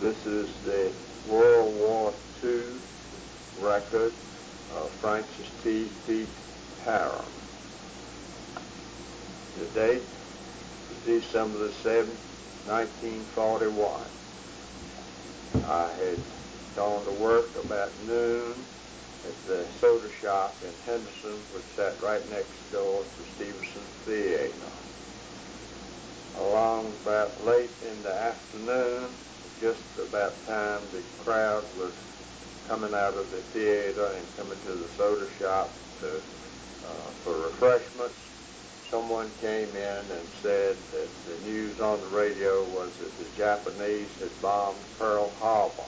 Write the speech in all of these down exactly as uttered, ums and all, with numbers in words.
This is the World War Two record of Francis T. Pete Harum. The date is December the seventh, nineteen forty-one. I had gone to work about noon at the soda shop in Henderson, which sat right next door to Stevenson's Theater. Along about late in the afternoon, just about time the crowd was coming out of the theater and coming to the soda shop to, uh, for refreshments, someone came in and said that the news on the radio was that the Japanese had bombed Pearl Harbor.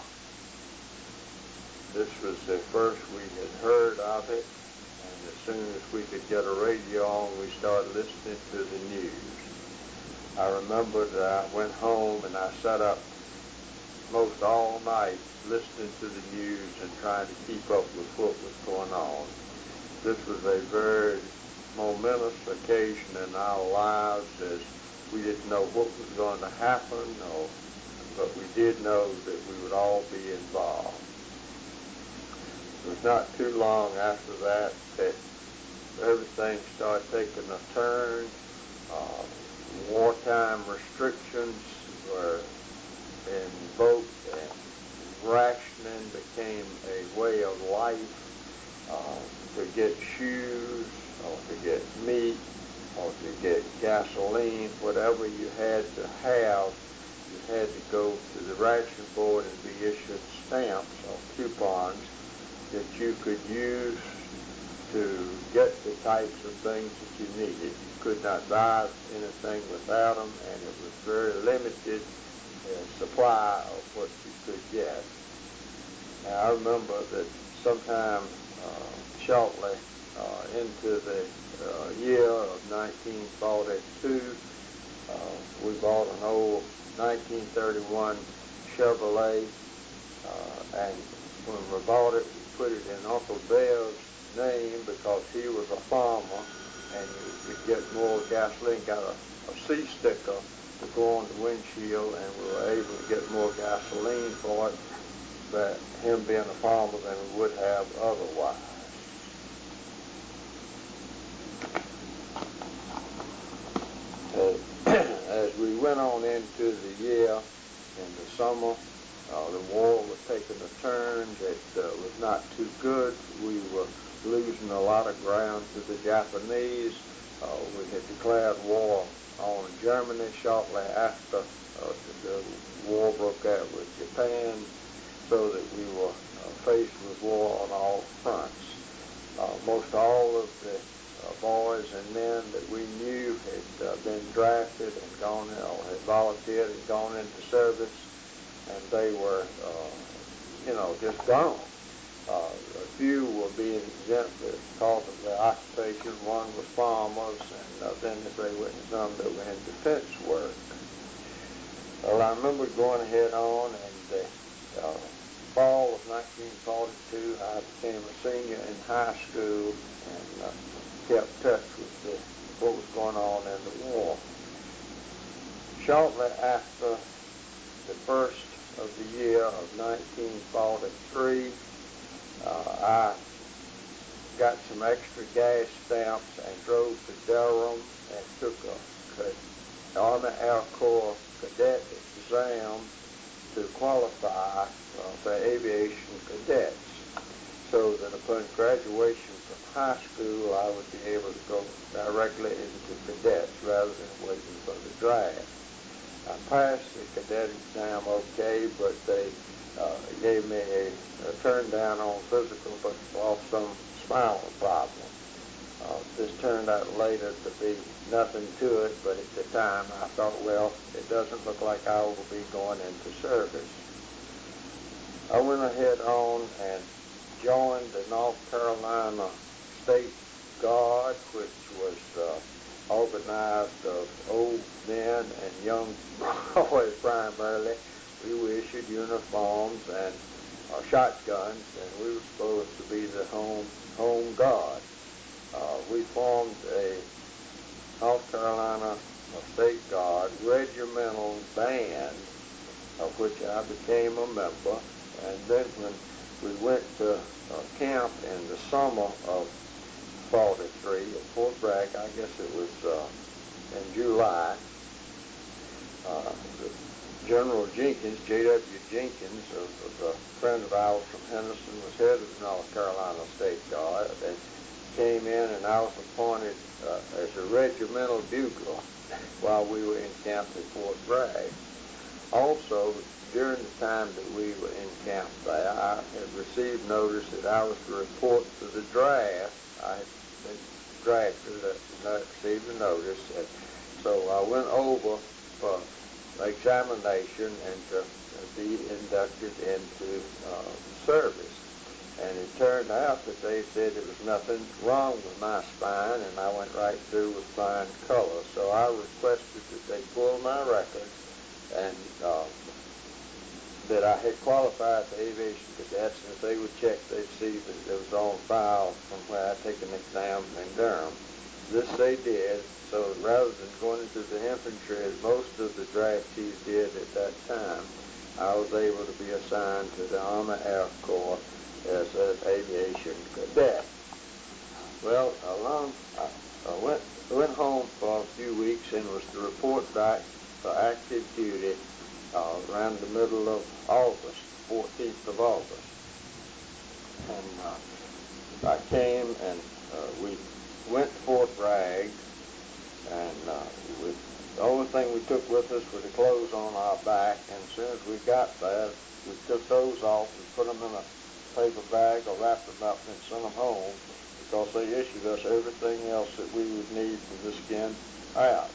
This was the first we had heard of it, and as soon as we could get a radio on, we started listening to the news. I remember that I went home and I sat up most all night listening to the news and trying to keep up with what was going on. This was a very momentous occasion in our lives, as we didn't know what was going to happen, or, but we did know that we would all be involved. It was not too long after that that everything started taking a turn. Uh, wartime restrictions were invoked, and rationing became a way of life. Uh, to get shoes, or to get meat, or to get gasoline, whatever you had to have, you had to go to the ration board and be issued stamps or coupons that you could use to get the types of things that you needed. You could not buy anything without them, and it was very limited uh, supply of what you could get. Now, I remember that sometime uh, shortly uh, into the uh, year of nineteen forty-two, uh, we bought an old nineteen thirty-one Chevrolet, uh, and when we bought it, we put it in Uncle Bill's name because he was a farmer, and you could get more gasoline. Got a, a C sticker to go on the windshield, and we were able to get more gasoline for it, but him being a farmer than we would have otherwise. As we went on into the year, in the summer, uh, the war was taking a turn that uh, was not too good. We were losing a lot of ground to the Japanese. Uh, we had declared war on Germany shortly after uh, the war broke out with Japan, so that we were uh, faced with war on all fronts. Uh, most all of the uh, boys and men that we knew had uh, been drafted and gone, or had volunteered and gone into service, and they were, uh, you know, just gone. Uh, a few were being exempted because of their occupation. One was farmers, and uh, then they went some that were in defense work. Well, I remember going ahead on, and the uh, fall of nineteen forty-two, I became a senior in high school and uh, kept touch with the, what was going on in the war. Shortly after the first of the year of nineteen forty-three, uh, I got some extra gas stamps and drove to Durham and took a Army Air Corps cadet exam to qualify uh, for aviation cadets, so that upon graduation from high school, I would be able to go directly into cadets rather than waiting for the draft. I passed the cadet exam okay, but they uh, gave me a, a turn down on physical, but for some spinal problem. Uh, this turned out later to be nothing to it, but at the time I thought, well, it doesn't look like I will be going into service. I went ahead on and joined the North Carolina State Guard, which was uh, organized of old men and young boys primarily. We were issued uniforms and uh, shotguns, and we were supposed to be the home, home guard. Uh, we formed a North Carolina State Guard regimental band of which I became a member. And then when we went to uh, camp in the summer of forty-three at Fort Bragg, I guess it was uh, in July, uh, General Jenkins, J W Jenkins, a, a friend of ours from Henderson, was head of the North Carolina State Guard, and came in, and I was appointed uh, as a regimental bugler while we were in camp at Fort Bragg. Also, during the time that we were in camp there, I had received notice that I was to report to the draft. I had been drafted and received a notice, and so I went over for examination and to be inducted into uh, service. And it turned out that they said there was nothing wrong with my spine, and I went right through with flying colors. So I requested that they pull my record, and uh, that I had qualified for aviation cadets, and if they would check, they'd see that it was on file from where I'd taken an exam in Durham. This they did, so rather than going into the infantry, as most of the draftees did at that time, I was able to be assigned to the Army Air Corps as an aviation cadet. Well, along, I, I went, went home for a few weeks and was to report back for active duty uh, around the middle of August, fourteenth of August. And uh, I came and uh, we went to Fort Bragg, and uh, we, the only thing we took with us were the clothes on our back, and as soon as we got there, we took those off and put them in a paper bag or wrapped them up and sent them home, because they issued us everything else that we would need for the skin out.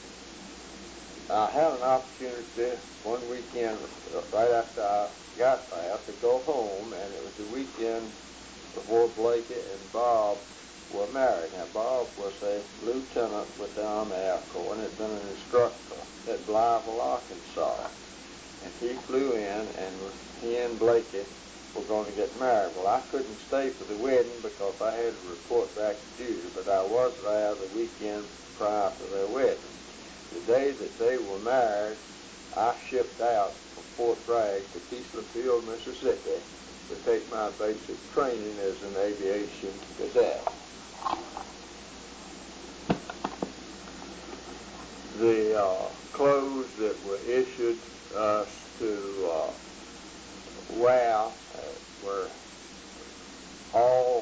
I had an opportunity one weekend right after I got there to go home, and it was the weekend before Blake and Bob were married. Now, Bob was a lieutenant with the Army Air Corps and had been an instructor at Blytheville, Arkansas. And he flew in, and he and Blakey were going to get married. Well, I couldn't stay for the wedding because I had to report back to duty, but I was there the weekend prior to their wedding. The day that they were married, I shipped out from Fort Bragg to Keesler Field, Mississippi, to take my basic training as an aviation cadet. The uh, clothes that were issued us to uh, wear uh, were all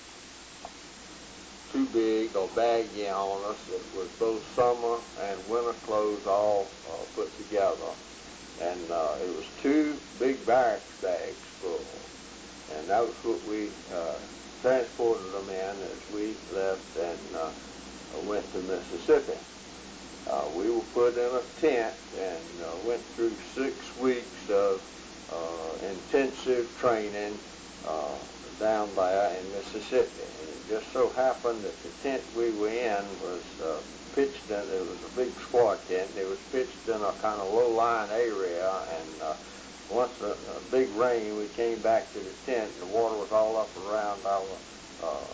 too big or baggy on us. It was both summer and winter clothes all uh, put together. And uh, it was two big barracks bags full. And that was what we uh, transported them in as we left and uh, went to Mississippi. Uh, we were put in a tent and uh, went through six weeks of uh, intensive training uh, down there in Mississippi. And it just so happened that the tent we were in was uh, pitched in, it was a big squad tent. It was pitched in a kind of low-lying area, and uh, once a, a big rain, we came back to the tent, and the water was all up around our uh,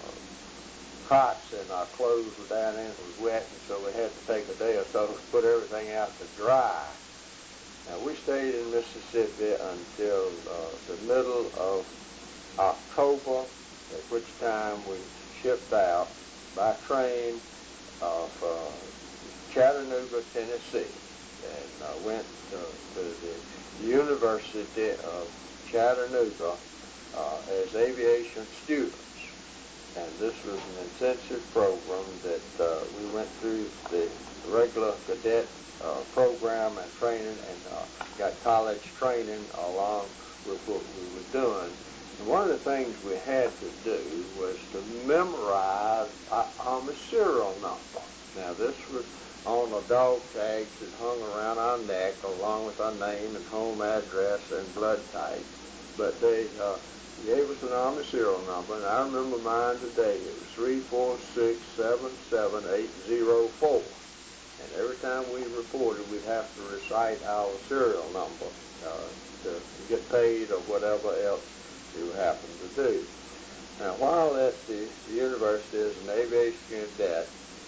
cots, and our clothes were down in it. It was wet, and so we had to take a day or so to put everything out to dry. Now, we stayed in Mississippi until uh, the middle of October, at which time we shipped out by train of uh, Chattanooga, Tennessee, and uh, went to, to the University of Chattanooga uh, as aviation students. And this was an intensive program that uh, we went through the regular cadet uh, program and training, and uh, got college training along with what we were doing. And one of the things we had to do was to memorize our Army serial number. Now, this was on a dog tag that hung around our neck, along with our name and home address and blood type. But they uh, gave us an Army serial number, and I remember mine today. It was three four six seven seven eight zero four. And every time we reported, we'd have to recite our serial number uh, to get paid or whatever else you happen to do. Now, while at the university as an aviation cadet,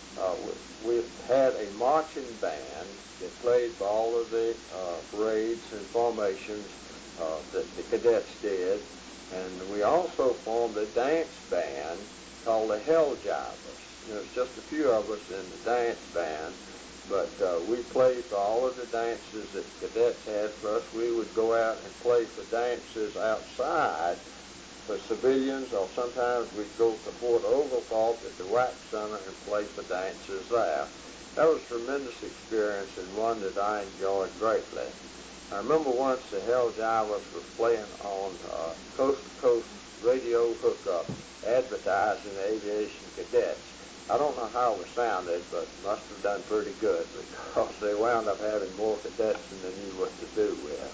uh, we, we had a marching band that played for all of the uh, parades and formations uh, that the cadets did. And we also formed a dance band called the Hell Jivers. There's just a few of us in the dance band, but uh, we played for all of the dances that cadets had. Plus, we would go out and play for dances outside for civilians, or sometimes we'd go to Fort Oglethorpe at the Wax Center and play for dances there. That was a tremendous experience and one that I enjoyed greatly. I remember once the Hell Jivers was playing on uh, coast-to-coast radio hookup advertising the aviation cadets. I don't know how we sounded, but must have done pretty good because they wound up having more cadets than they knew what to do with.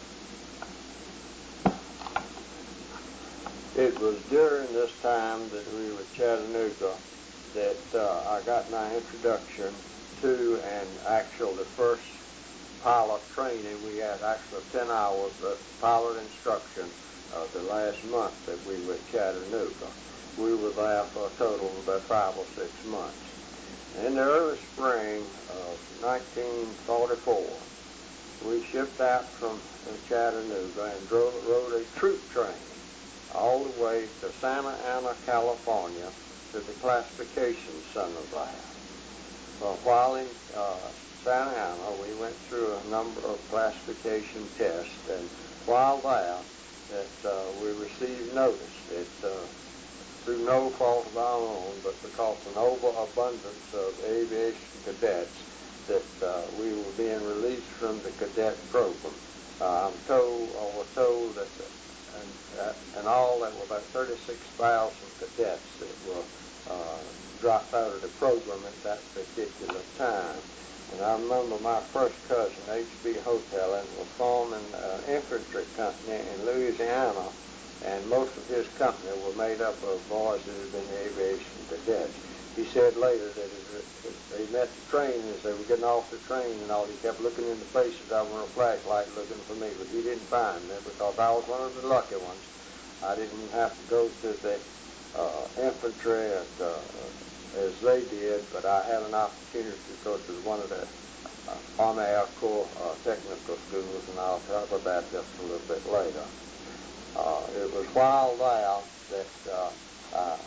It was during this time that we were at Chattanooga that uh, I got my introduction to and actually the first pilot training. We had actually ten hours of pilot instruction uh, the last month that we were at Chattanooga. We were there for a total of about five or six months. In the early spring of nineteen forty-four, we shipped out from Chattanooga and drove, rode a troop train all the way to Santa Ana, California, to the classification center there. Well, while in uh, Santa Ana, we went through a number of classification tests, and while there, that uh, we received notice. It uh, through no fault of our own, but because of an overabundance of aviation cadets, that uh, we were being released from the cadet program. Uh, I'm told, or was told that, the, and, uh, in all, there were about thirty-six thousand cadets that were uh, dropped out of the program at that particular time. And I remember my first cousin, H B Hotel, was forming an infantry company in Louisiana, and most of his company were made up of boys that had been aviation cadets. He said later that as they met the train, as they were getting off the train and all, he kept looking in the faces of them with a flashlight looking for me, but he didn't find me because I was one of the lucky ones. I didn't have to go to the uh, infantry and, uh, as they did, but I had an opportunity to go to one of the uh, Army Air Corps uh, technical schools, and I'll talk about that just a little bit later. Uh, it was while there that uh, I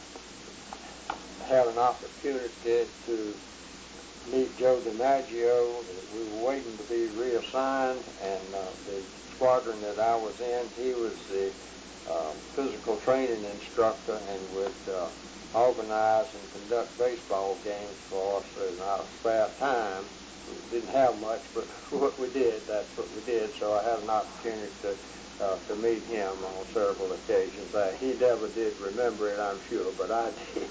had an opportunity to meet Joe DiMaggio. We were waiting to be reassigned, and uh, the squadron that I was in, he was the uh, physical training instructor and would uh, organize and conduct baseball games for us in our spare time. We didn't have much, but what we did, that's what we did. So I had an opportunity to Uh, to meet him on several occasions. Uh, he never did remember it, I'm sure, but I did.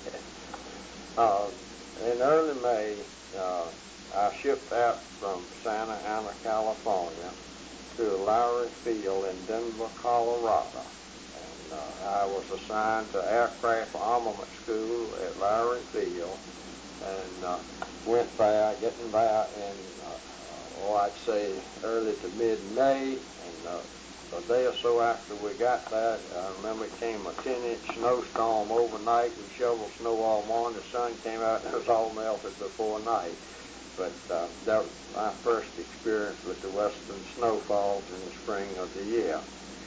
uh, in early May, uh, I shipped out from Santa Ana, California, to Lowry Field in Denver, Colorado. And uh, I was assigned to Aircraft Armament School at Lowry Field, and uh, went there, getting there in, uh, oh, I'd say early to mid-May, and uh, a day or so after we got there, I remember it came a ten-inch snowstorm overnight. We shoveled snow all morning. The sun came out and it was all melted before night. But uh, that was my first experience with the western snowfalls in the spring of the year.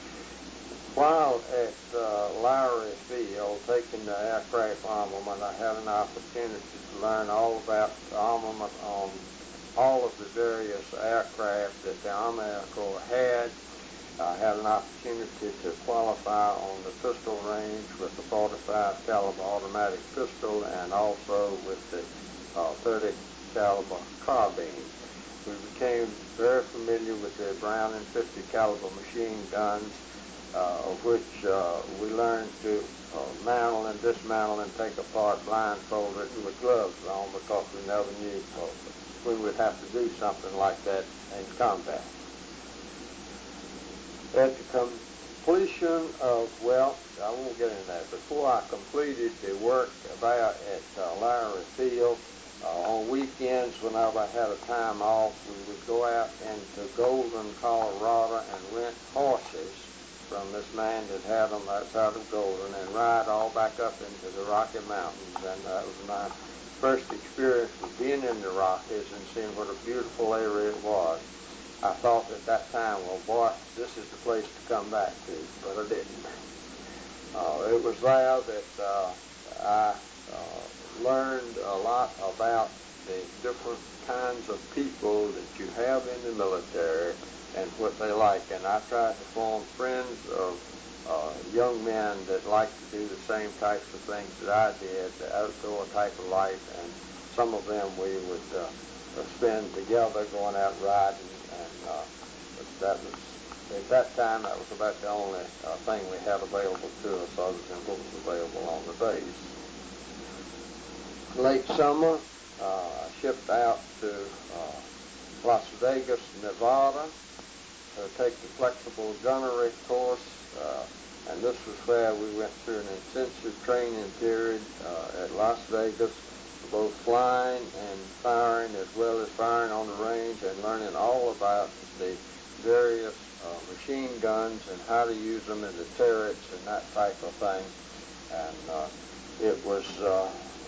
While at uh, Lowry Field, taking the aircraft armament, I had an opportunity to learn all about the armament on all of the various aircraft that the Army Air Corps had. I had an opportunity to qualify on the pistol range with the forty-five caliber automatic pistol and also with the uh, thirty caliber carbine. We became very familiar with the Browning fifty caliber machine guns, uh, of which uh, we learned to uh, mantle and dismantle and take apart blindfolded with gloves on, because we never knew uh, we would have to do something like that in combat. At the completion of, well, I won't get into that. Before I completed the work there at uh, Lowry Field, uh, on weekends, whenever I had a time off, we would go out into Golden, Colorado, and rent horses from this man that had them outside of Golden and ride all back up into the Rocky Mountains. And that was my first experience of being in the Rockies and seeing what a beautiful area it was. I thought at that time, well, boy, this is the place to come back to, but I didn't. Uh, it was there that uh, I uh, learned a lot about the different kinds of people that you have in the military and what they like. And I tried to form friends of uh, young men that liked to do the same types of things that I did, the outdoor type of life. And some of them we would uh, spend together going out riding. And uh, that was, at that time, that was about the only uh, thing we had available to us other than what was available on the base. Late summer, uh, I shipped out to uh, Las Vegas, Nevada, to take the flexible gunnery course, uh, and this was where we went through an intensive training period uh, at Las Vegas, both flying and firing, as well as firing on the range and learning all about the various uh, machine guns and how to use them in the turrets and that type of thing. And uh, it was uh,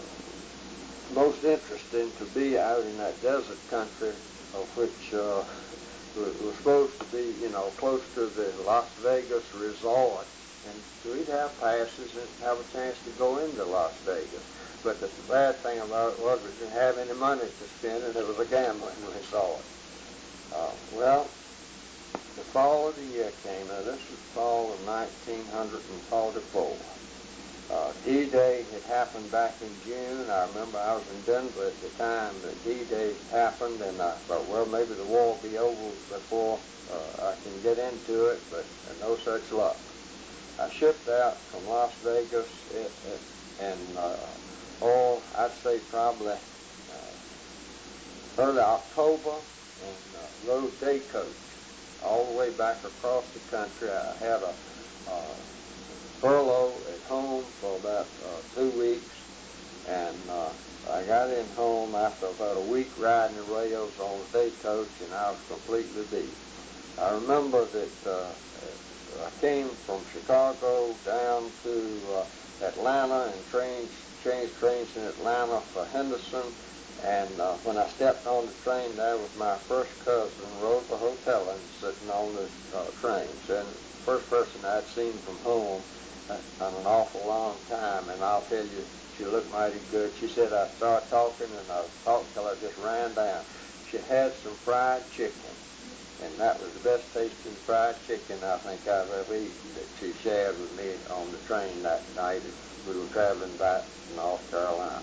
most interesting to be out in that desert country, of which uh, was supposed to be, you know, close to the Las Vegas resort, and we'd have passes and have a chance to go into Las Vegas. But the bad thing about it was we didn't have any money to spend, and it was a gambling resort. Uh, well, the fall of the year came. Now, this was the fall of nineteen forty-four. Uh, D-Day had happened back in June. I remember I was in Denver at the time that D-Day happened, and I thought, well, maybe the war will be over before uh, I can get into it, but no such luck. I shipped out from Las Vegas it, it, and uh, oh, I'd say probably uh, early October, and uh, rode day coach all the way back across the country. I had a uh, furlough at home for about uh, two weeks, and uh, I got in home after about a week riding the rails on the day coach, and I was completely beat. I remember that uh, I came from Chicago down to uh, Atlanta and trains, changed trains in Atlanta for Henderson, and uh, when I stepped on the train, there was my first cousin, Rosa Hoteland, sitting on the uh, train, and the first person I'd seen from home on an awful long time, and I'll tell you, she looked mighty good. She said I started talking, and I talked till I just ran down. She had some fried chicken, and that was the best tasting fried chicken I think I've ever eaten that she shared with me on the train that night as we were traveling back to North Carolina.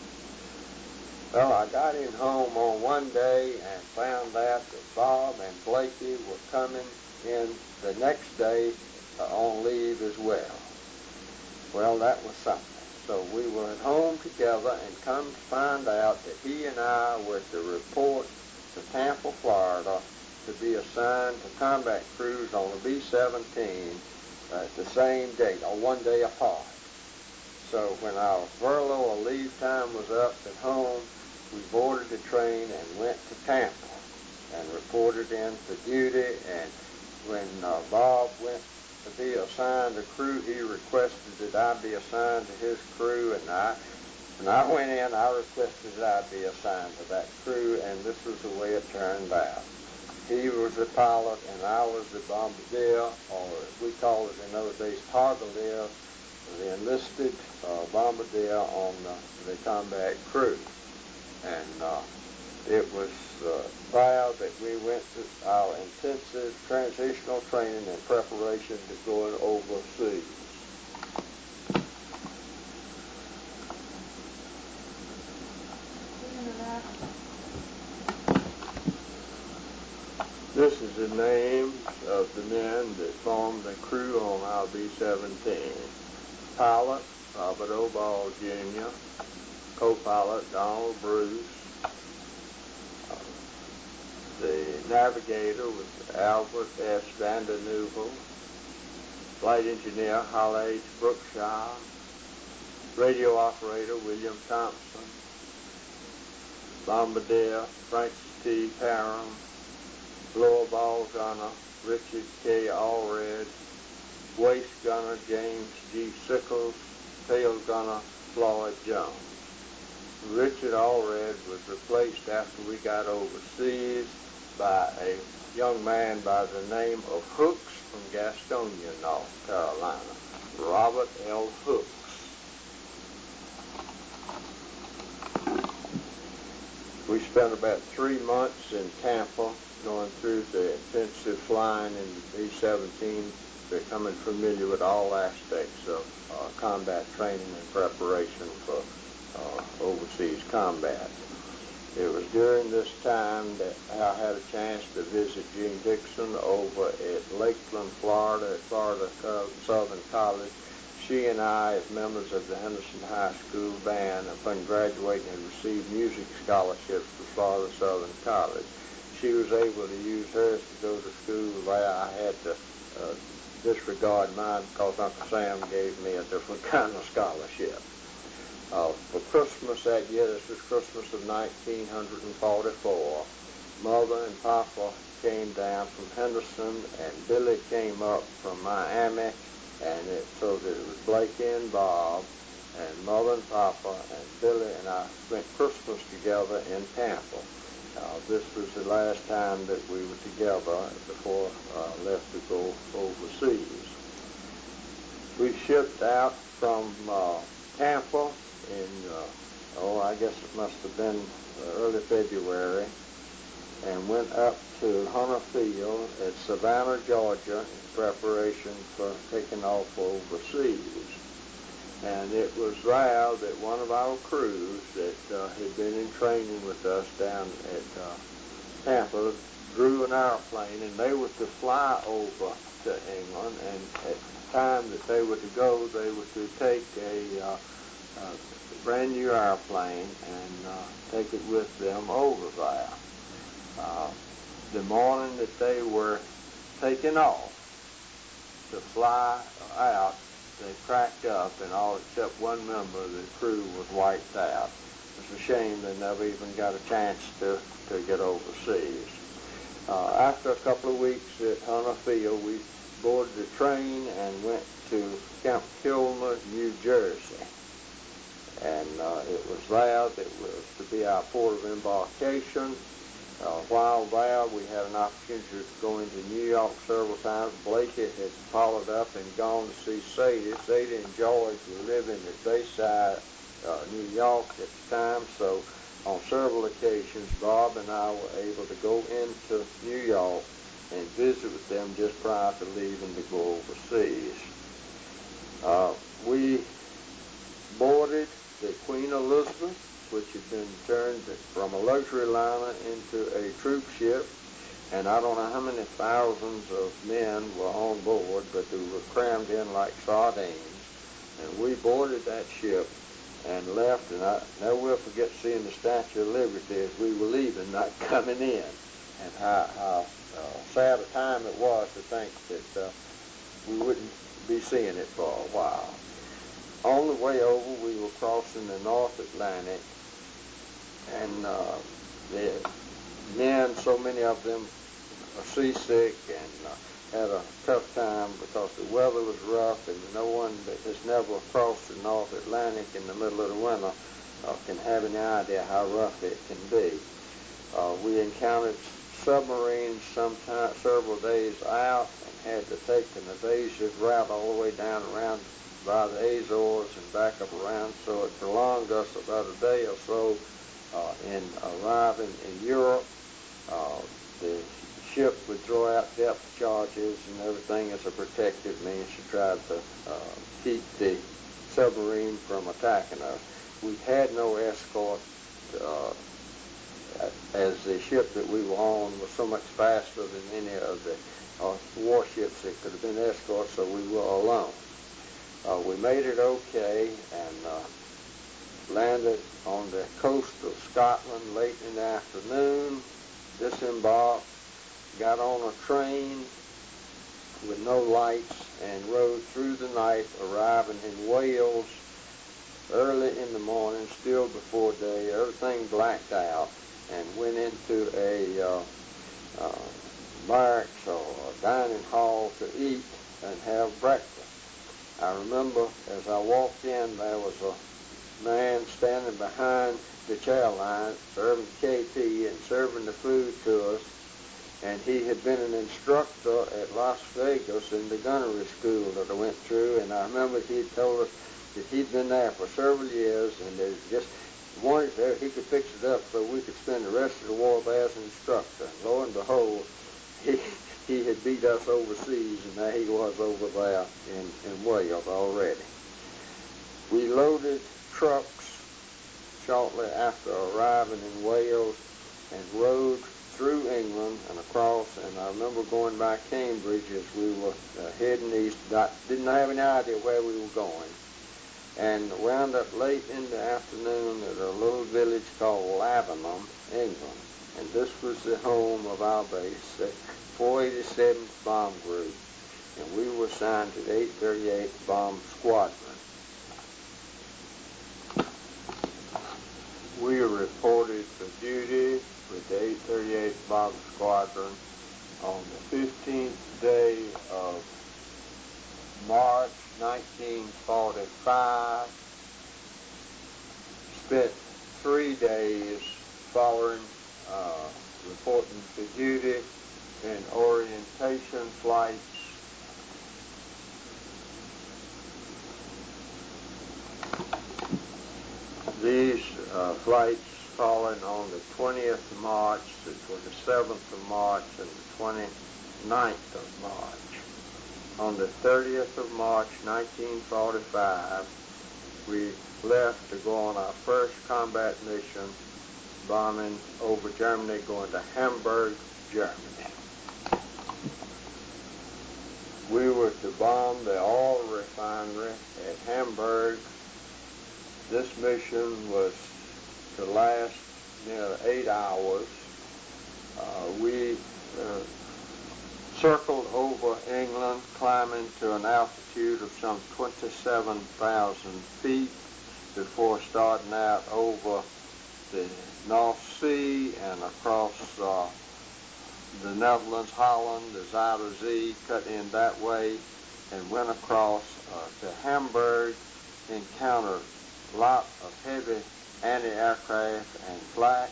Well, I got in home on one day and found out that Bob and Blakey were coming in the next day uh, on leave as well. Well, that was something. So we were at home together, and come to find out that he and I were to report to Tampa, Florida, to be assigned to combat crews on the B seventeen at the same date, or one day apart. So when our furlough or leave time was up at home, we boarded the train and went to Tampa and reported in for duty. And when uh, Bob went to be assigned a crew, he requested that I be assigned to his crew, and I, when I went in, I requested that I be assigned to that crew, and this was the way it turned out. He was the pilot, and I was the bombardier, or as we called it in those days, togglier, the enlisted uh, bombardier on the, the combat crew. And uh, it was uh, there that we went through our intensive transitional training in preparation to going overseas. This is the names of the men that formed the crew on our B seventeen. Pilot, Robert O. Ball, Junior Co-pilot, Donald Bruce. Uh, the navigator was Albert S. Vandeneuvel. Flight engineer, Hal H. Brookshire. Radio operator, William Thompson. Bombardier, Francis T. Parham. Lower ball gunner, Richard K. Allred. waist gunner James G. Sickles, tail gunner Floyd Jones. Richard Allred was replaced after we got overseas by a young man by the name of Hooks from Gastonia, North Carolina, Robert L. Hooks. We spent about three months in Tampa going through the intensive flying in the B seventeen, becoming familiar with all aspects of uh, combat training and preparation for uh, overseas combat. It was during this time that I had a chance to visit Jean Dixon over at Lakeland, Florida, at Florida Southern College. She and I, as members of the Henderson High School band, upon graduating, had received music scholarships to Florida Southern College. She was able to use hers to go to school where I had to uh, disregard mine because Uncle Sam gave me a different kind of scholarship. Uh, for Christmas that year, this was Christmas of nineteen forty-four, Mother and Papa came down from Henderson, and Billy came up from Miami, and it, so that it was Blakey and Bob, and Mother and Papa, and Billy and I spent Christmas together in Tampa. Uh, this was the last time that we were together before I uh, left to go overseas. We shipped out from uh, Tampa in, uh, oh, I guess it must have been early February, and went up to Hunter Field at Savannah, Georgia, in preparation for taking off overseas. And it was there that one of our crews that uh, had been in training with us down at uh, Tampa drew an airplane, and they were to fly over to England, and at the time that they were to go, they were to take a uh, uh, brand new airplane and uh, take it with them over there. Uh, the morning that they were taking off to fly out, they cracked up, and all except one member of the crew was wiped out. It's a shame they never even got a chance to, to get overseas. Uh, after a couple of weeks at Hunter Field, we boarded the train and went to Camp Kilmer, New Jersey. And uh, it was there that was to be our port of embarkation. Uh, while there, we had an opportunity to go into New York several times. Blakey had followed up and gone to see Sadie. Sadie and George were living at Bayside, uh, New York at the time, so on several occasions, Bob and I were able to go into New York and visit with them just prior to leaving to go overseas. Uh, we boarded the Queen Elizabeth, which had been turned from a luxury liner into a troop ship, and I don't know how many thousands of men were on board, but they were crammed in like sardines. And we boarded that ship and left, and I never will forget seeing the Statue of Liberty as we were leaving, not coming in, and how, how uh, sad a time it was to think that uh, we wouldn't be seeing it for a while. On the way over, we were crossing the North Atlantic, and uh, the men, so many of them are seasick and uh, had a tough time because the weather was rough, and no one that has never crossed the North Atlantic in the middle of the winter uh, can have any idea how rough it can be. Uh, we encountered submarines sometime, several days out, and had to take an evasive route all the way down around by the Azores and back up around, so it prolonged us about a day or so uh, in arriving in Europe. Uh, the ship would throw out depth charges and everything as a protective means to try to uh, keep the submarine from attacking us. We had no escort, uh, as the ship that we were on was so much faster than any of the uh, warships that could have been escorts, so we were alone. Uh, we made it okay and uh, landed on the coast of Scotland late in the afternoon, disembarked, got on a train with no lights, and rode through the night, arriving in Wales early in the morning, still before day, everything blacked out, and went into a uh, uh, barracks or a dining hall to eat and have breakfast. I remember as I walked in, there was a man standing behind the chow line serving K P and serving the food to us, and he had been an instructor at Las Vegas in the gunnery school that I went through, and I remember he told us that he'd been there for several years, and they just wanted there he could fix it up so we could spend the rest of the war there as an instructor. And lo and behold, he he had beat us overseas, and there he was over there in, in Wales already. We loaded trucks shortly after arriving in Wales and rode through England and across, and I remember going by Cambridge as we were uh, heading east. Not, didn't have any idea where we were going, and wound up late in the afternoon at a little village called Lavenham, England, and this was the home of our base, the four eighty-seventh Bomb Group, and we were assigned to the eight thirty-eighth Bomb Squadron. We reported for duty with the eight thirty-eighth Bomb Squadron on the fifteenth day of March nineteen forty-five. Spent three days following, uh, reporting for duty in orientation flights. These uh, flights falling on the twentieth of March, the twenty-seventh of March, and the twenty-ninth of March. On the thirtieth of March, nineteen forty-five, we left to go on our first combat mission, bombing over Germany, going to Hamburg, Germany. We were to bomb the oil refinery at Hamburg. This mission was to last near eight hours. Uh, we uh, circled over England, climbing to an altitude of some twenty-seven thousand feet before starting out over the North Sea and across uh, the Netherlands, Holland, the Zuider Zee, cut in that way, and went across uh, to Hamburg, encountered a lot of heavy anti-aircraft and flak.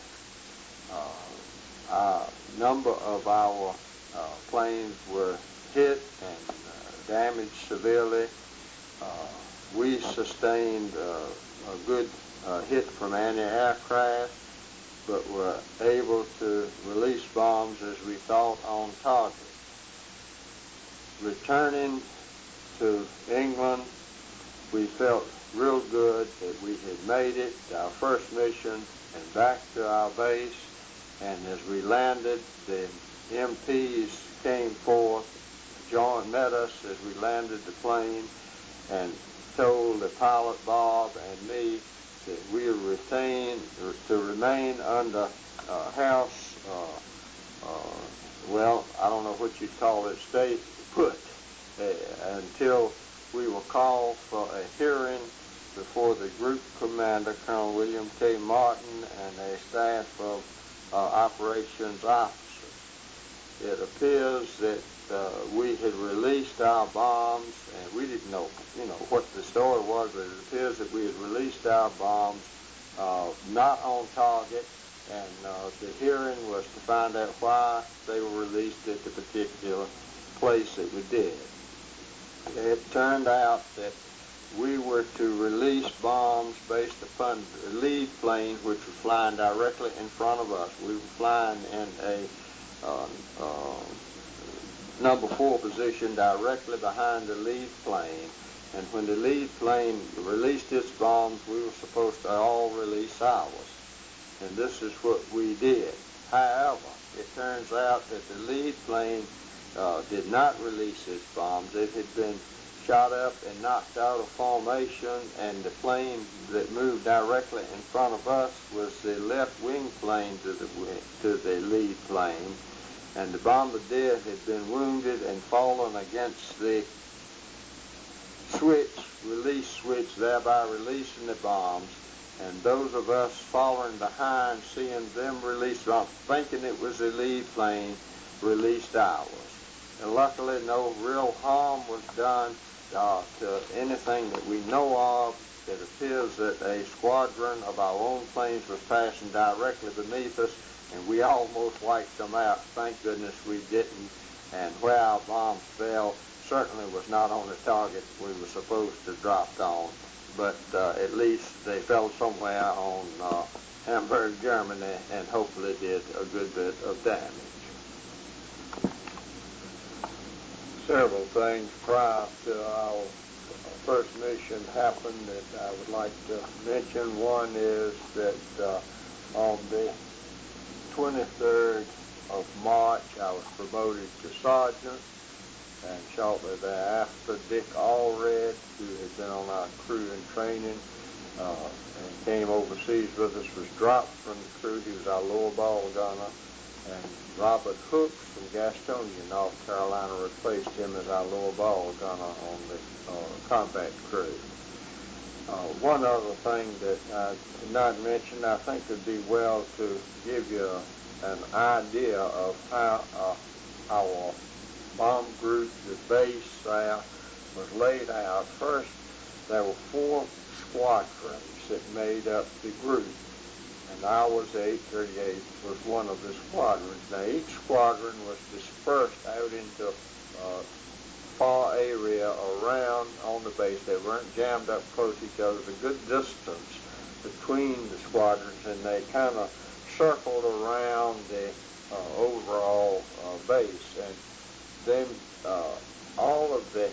Uh, a number of our uh, planes were hit and uh, damaged severely. Uh, we sustained uh, a good uh, hit from anti-aircraft, but were able to release bombs as we thought on target. Returning to England, we felt real good that we had made it, our first mission, and back to our base. And as we landed, the M Ps came forth, joined, met us as we landed the plane, and told the pilot Bob and me that we would retain to remain under uh, house, uh, uh, well, I don't know what you'd call it, stay put uh, until we were called for a hearing before the group commander, Colonel William K. Martin, and a staff of uh, operations officers. It appears that uh, we had released our bombs, and we didn't know, you know, what the story was, but it appears that we had released our bombs uh, not on target, and uh, the hearing was to find out why they were released at the particular place that we did. It turned out that we were to release bombs based upon the lead plane, which was flying directly in front of us. We were flying in a uh, uh, number four position directly behind the lead plane. And when the lead plane released its bombs, we were supposed to all release ours. And this is what we did. However, it turns out that the lead plane uh, did not release its bombs. It had been shot up and knocked out of formation, and the plane that moved directly in front of us was the left wing plane to the, to the lead plane, and the bombardier had been wounded and fallen against the switch, release switch, thereby releasing the bombs. And those of us following behind, seeing them release bombs, thinking it was the lead plane, released ours. And luckily no real harm was done uh, to anything that we know of. It appears that a squadron of our own planes was passing directly beneath us, and we almost wiped them out. Thank goodness we didn't. And where our bombs fell certainly was not on the target we were supposed to drop on, but uh, at least they fell somewhere on uh, Hamburg, Germany, and hopefully did a good bit of damage. Several things prior to our first mission happened that I would like to mention. One is that uh, on the twenty-third of March I was promoted to sergeant, and shortly thereafter Dick Allred, who had been on our crew in training uh, and came overseas with us, was dropped from the crew. He was our lower ball gunner, and Robert Hooks from Gastonia, North Carolina, replaced him as our lower ball gunner on the uh, combat crew. Uh, one other thing that I did not mention, I think it would be well to give you an idea of how uh, our bomb group, the base there, was laid out. First, there were four squadrons that made up the group, and ours, the eight thirty-eight, was one of the squadrons. Now, each squadron was dispersed out into uh, far area around on the base. They weren't jammed up close to each other. There's a good distance between the squadrons, and they kind of circled around the uh, overall uh, base. And then uh, all of the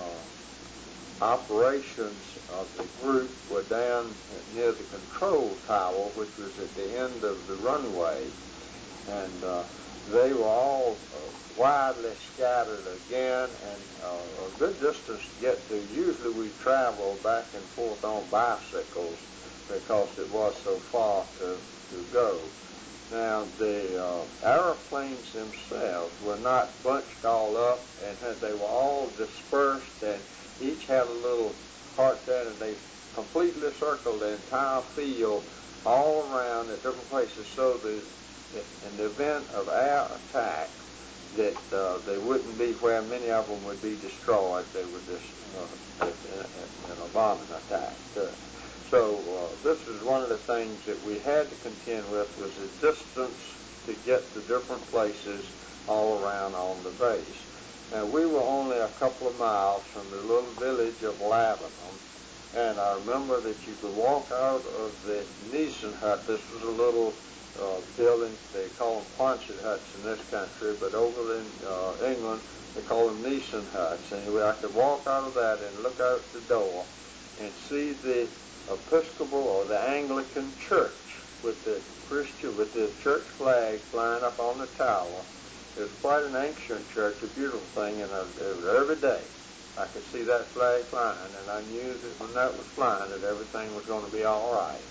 uh, operations of the group were down near the control tower, which was at the end of the runway, and uh, they were all uh, widely scattered again, and uh, a good distance to get to. Usually we travel back and forth on bicycles because it was so far to, to go. Now, the uh, airplanes themselves were not bunched all up, and they were all dispersed, and each had a little part there, and they completely circled the entire field all around at different places, so that in the event of air attack, that uh, they wouldn't be where many of them would be destroyed. They were just uh, in, in a bombing attack. Uh, so uh, this is one of the things that we had to contend with, was the distance to get to different places all around on the base. Now, we were only a couple of miles from the little village of Lavenham, and I remember that you could walk out of the Nissen hut. This was a little uh, building. They call them Quonset huts in this country, but over in uh, England they call them Nissen huts. Anyway, I could walk out of that and look out the door and see the Episcopal or the Anglican church with the Christian, with the church flag flying up on the tower. It was quite an ancient church, a beautiful thing, and I, every day I could see that flag flying, and I knew that when that was flying that everything was going to be all right.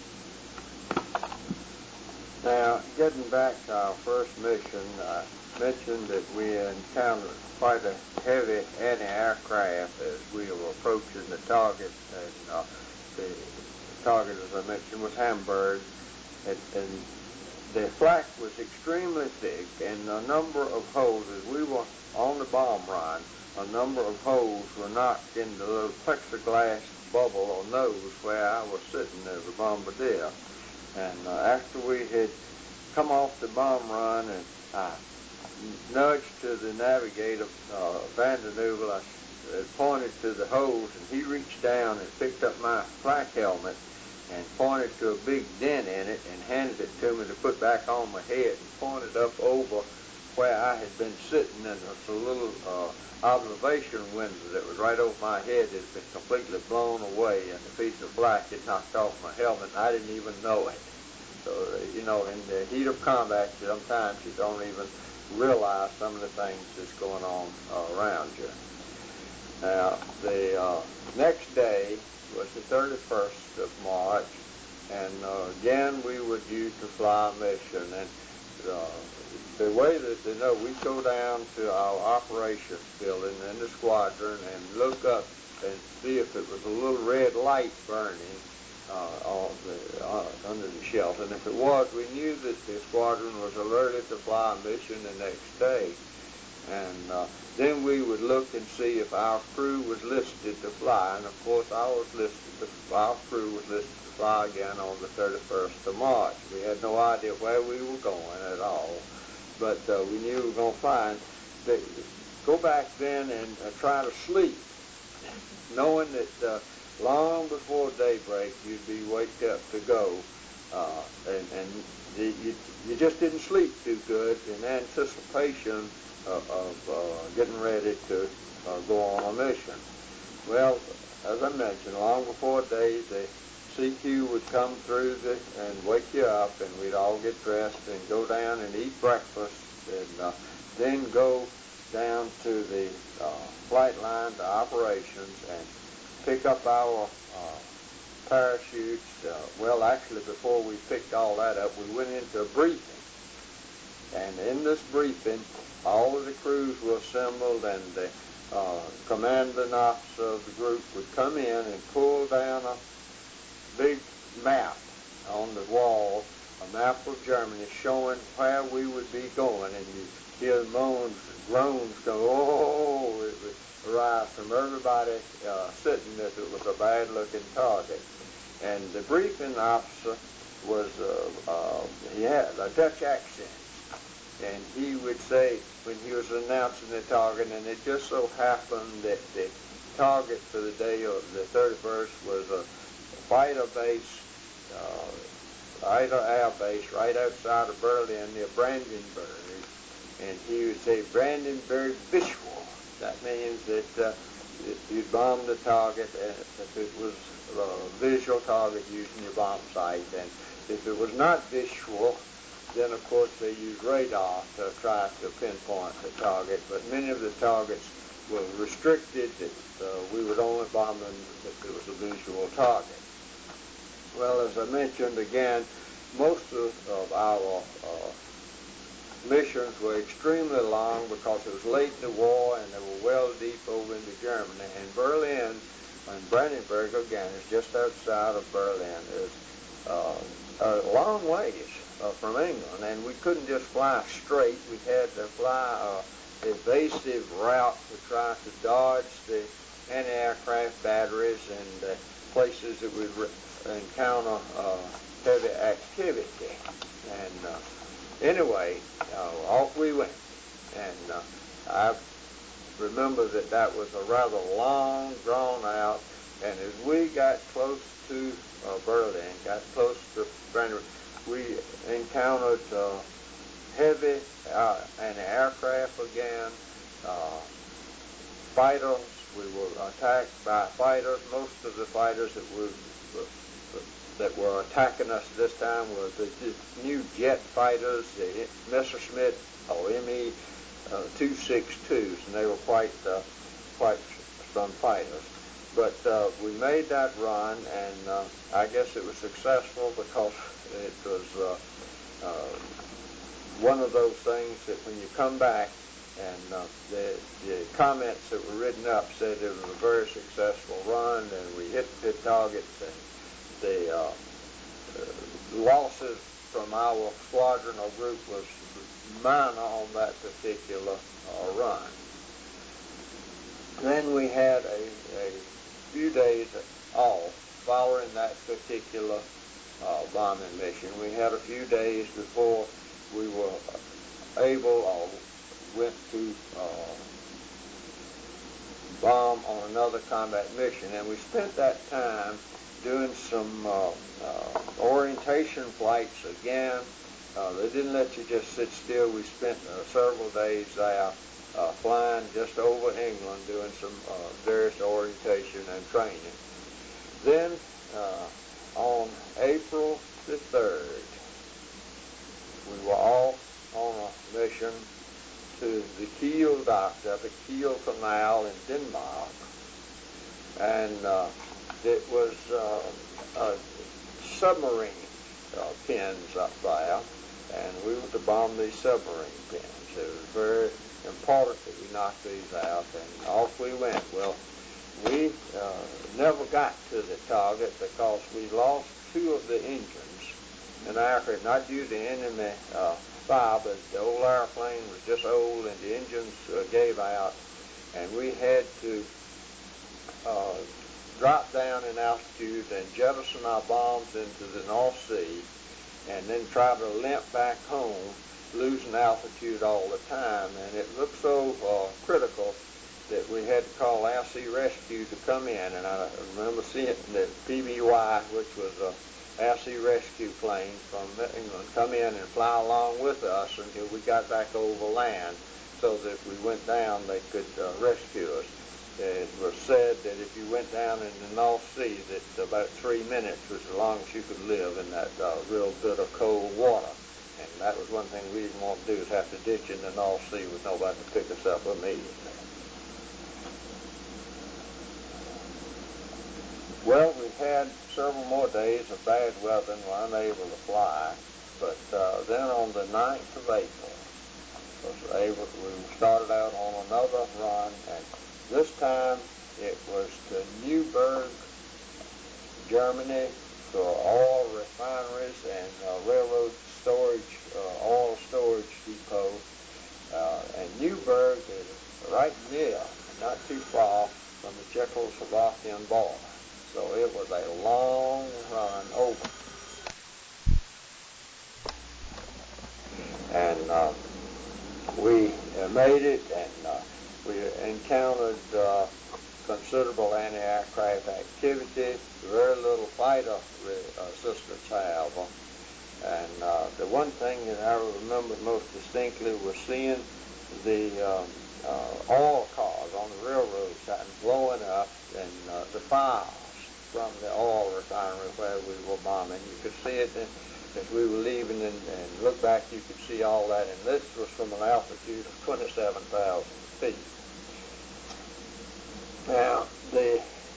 Now, getting back to our first mission, I mentioned that we encountered quite a heavy anti-aircraft as we were approaching the target, and uh, the target, as I mentioned, was Hamburg, and, and the flak was extremely thick, and a number of holes, as we were on the bomb run, a number of holes were knocked in the little plexiglass bubble or nose where I was sitting as a bombardier. And uh, after we had come off the bomb run, and I nudged to the navigator, uh, Van der Neuvel, I uh, pointed to the holes, and he reached down and picked up my flak helmet and pointed to a big dent in it and handed it to me to put back on my head, and pointed up over where I had been sitting, and there was a little uh, observation window that was right over my head that had been completely blown away, and the piece of black had knocked off my helmet, and I didn't even know it. So, uh, you know, in the heat of combat, sometimes you don't even realize some of the things that's going on uh, around you. Now, the uh, next day was the thirty-first of March, and uh, again we were due to fly a mission. And uh, the way that they know, we go down to our operations building in the squadron and look up and see if it was a little red light burning uh, on the, uh, under the shelter. And if it was, we knew that the squadron was alerted to fly a mission the next day. And uh, then we would look and see if our crew was listed to fly. And of course, I was listed to, our crew was listed to fly again on the thirty-first of March. We had no idea where we were going at all, but uh, we knew we were going to fly. They, go back then and uh, try to sleep, knowing that uh, long before daybreak you'd be waked up to go, uh, and, and you, you just didn't sleep too good in anticipation of, of uh, getting ready to uh, go on a mission. Well, as I mentioned, long before day, the C Q would come through the, and wake you up, and we'd all get dressed and go down and eat breakfast, and uh, then go down to the uh, flight line to operations and pick up our uh, parachutes. Uh, well, actually, before we picked all that up, we went into a briefing. And in this briefing, all of the crews were assembled, and the uh, commanding officer of the group would come in and pull down a big map on the wall, a map of Germany showing where we would be going. And you hear moans, groans go, oh, it would arise from everybody uh, sitting if it was a bad-looking target. And the briefing officer was, uh, uh, he had a Dutch accent. And he would say, when he was announcing the target, and it just so happened that the target for the day of the thirty-first was a fighter base, uh, fighter air base right outside of Berlin near Brandenburg. And he would say, Brandenburg visual. That means that uh, you'd bomb the target, and if it was a visual target using your bomb sight. And if it was not visual, then, of course, they used radar to try to pinpoint the target, but many of the targets were restricted. That, uh, we would only bomb them if it was a visual target. Well, as I mentioned again, most of, of our uh, missions were extremely long because it was late in the war and they were well deep over into Germany. And Berlin, and Brandenburg, again, is just outside of Berlin, is uh, a long ways Uh, from England, and we couldn't just fly straight. We had to fly a evasive route to try to dodge the anti-aircraft batteries and uh, places that we would encounter uh, heavy activity. And uh, anyway, uh, off we went. And uh, I remember that that was a rather long, drawn out, and as we got close to uh, Berlin, got close to Brandenburg, we encountered uh, heavy uh, anti-aircraft again, uh, fighters. We were attacked by fighters. Most of the fighters that were that were attacking us this time were the, the new jet fighters, the Messerschmitt or M E two sixty-twos, and they were quite uh, quite some fighters. But uh, we made that run, and uh, I guess it was successful because it was uh, uh, one of those things that when you come back, and uh, the, the comments that were written up said it was a very successful run, and we hit the targets, and the uh, uh, losses from our squadron or group was minor on that particular uh, run. Then we had a, a few days off following that particular uh, bombing mission. We had a few days before we were able or went to uh, bomb on another combat mission, and we spent that time doing some uh, uh, orientation flights again. Uh, they didn't let you just sit still. We spent uh, several days there uh, flying just over England, doing some uh, various orientation and training. Then uh, on April the third, we were off on a mission to the Kiel dock, up at Kiel Canal in Denmark, and uh, it was uh, a submarine uh, pins up there, and we were to bomb these submarine pins. It was very important that we knock these out, and off we went. Well, we uh, never got to the target because we lost two of the engines in our aircraft, not due to enemy uh, fire, but the old airplane was just old and the engines uh, gave out, and we had to uh, drop down in altitude and jettison our bombs into the North Sea, and then try to limp back home, losing altitude all the time. And it looked so uh, critical that we had to call Air Sea Rescue to come in. And I remember seeing the P B Y, which was a Air Sea Rescue plane from England, come in and fly along with us until we got back over land, so that if we went down, they could uh, rescue us. It was said that if you went down in the North Sea, that about three minutes was as long as you could live in that uh, real bitter cold water. And that was one thing we didn't want to do, is have to ditch in the North Sea with nobody to pick us up immediately. Well, we had several more days of bad weather and were unable to fly. But uh, then on the ninth of April, was able, we started out on another run, and this time it was to Neuburg, Germany, for oil refineries and uh, railroad storage, uh, oil storage depot. Uh, and Neuburg is right near, not too far from the Czechoslovakian border. So it was a long run over. And uh, we uh, made it, and uh, we encountered uh, considerable anti-aircraft activity, very little fighter assistance, however. And uh, the one thing that I remember most distinctly was seeing the um, uh, oil cars on the railroad side blowing up, and uh, the fires from the oil refinery where we were bombing. You could see it in, as we were leaving, and, and look back, you could see all that. And this was from an altitude of twenty-seven thousand feet. Now, the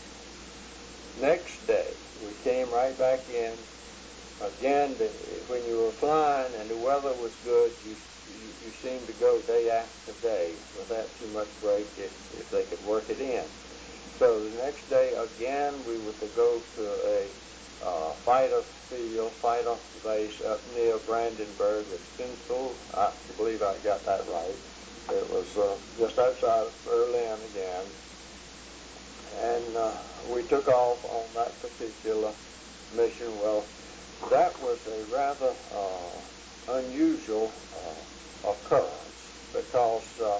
next day, we came right back in. Again, the, when you were flying and the weather was good, you, you, you seemed to go day after day without too much break if, if they could work it in. So the next day, again, we were to go to a uh, fighter field, fighter base up near Brandenburg at Kinsel. I believe I got that right. It was uh, just outside of Berlin again. And uh, we took off on that particular mission. Well, that was a rather uh, unusual uh, occurrence, because uh,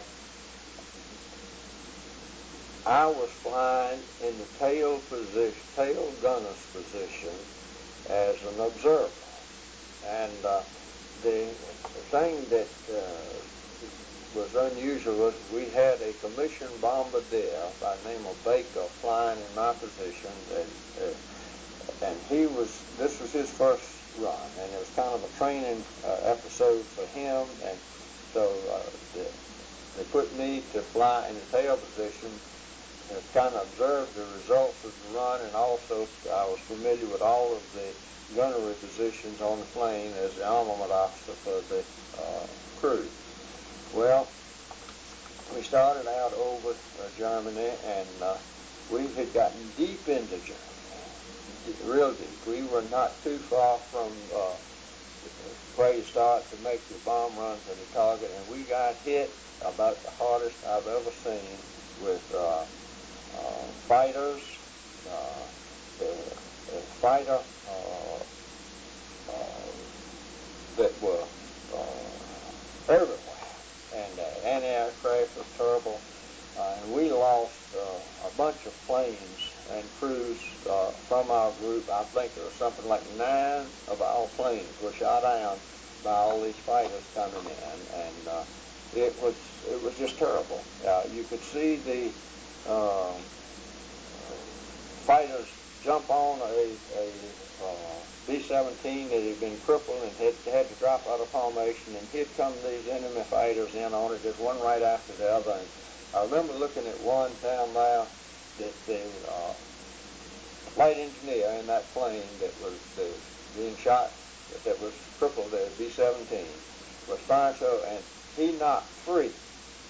I was flying in the tail position, tail gunner's position, as an observer. And uh, the thing that uh, was unusual was we had a commissioned bombardier by the name of Baker flying in my position, and, uh, and he was, this was his first run, and it was kind of a training uh, episode for him, and so uh, the, they put me to fly in the tail position and kind of observe the results of the run, and also I was familiar with all of the gunnery positions on the plane as the armament officer for the uh, crew. Well, we started out over uh, Germany, and uh, we had gotten deep into Germany, real deep. We were not too far from uh, where you start to make your bomb run to the target, and we got hit about the hardest I've ever seen with uh, uh, fighters, uh, the, the fighter uh, uh, that were uh, everywhere. And uh, anti-aircraft was terrible, uh, and we lost uh, a bunch of planes and crews uh, from our group. I think there was something like nine of our planes were shot down by all these fighters coming in, and uh, it was it was just terrible. Uh, you could see the uh, fighters jump on a, a uh, B seventeen that had been crippled and had, had to drop out of formation, and here come these enemy fighters in on it, just one right after the other. And I remember looking at one down there that the uh, flight engineer in that plane that was uh, being shot, that was crippled, the B seventeen, was firing so, and he knocked three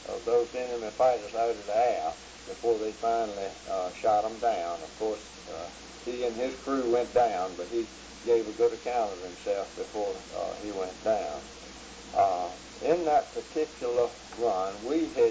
of those enemy fighters out of the air before they finally uh, shot him down. Of course, uh, he and his crew went down, but he gave a good account of himself before uh, he went down. Uh, in that particular run, we had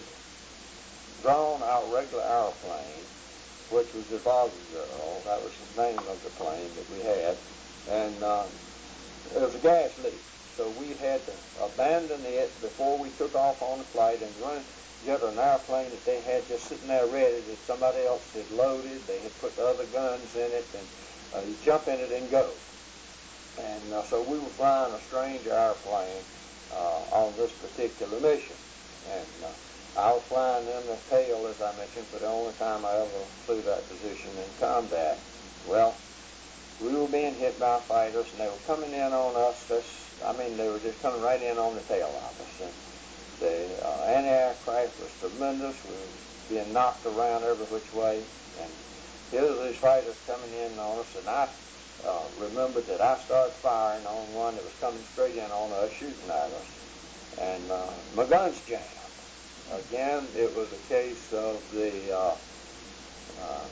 drawn our regular airplane, which was the Boswell. That was the name of the plane that we had, and uh, it was a gas leak. So we had to abandon it before we took off on the flight and run, get an airplane that they had just sitting there ready that somebody else had loaded. They had put the other guns in it, and uh, you jump in it and go. And uh, so we were flying a strange airplane uh, on this particular mission. And uh, I was flying in the tail, as I mentioned, for the only time I ever flew that position in combat. Well, we were being hit by fighters, and they were coming in on us. This, I mean, they were just coming right in on the tail of us. And the uh, anti-aircraft was tremendous. We were being knocked around every which way. And here's these fighters coming in on us, and I uh, remembered that I started firing on one that was coming straight in on us, shooting at us. And uh, my guns jammed. Again, it was a case of the uh, uh,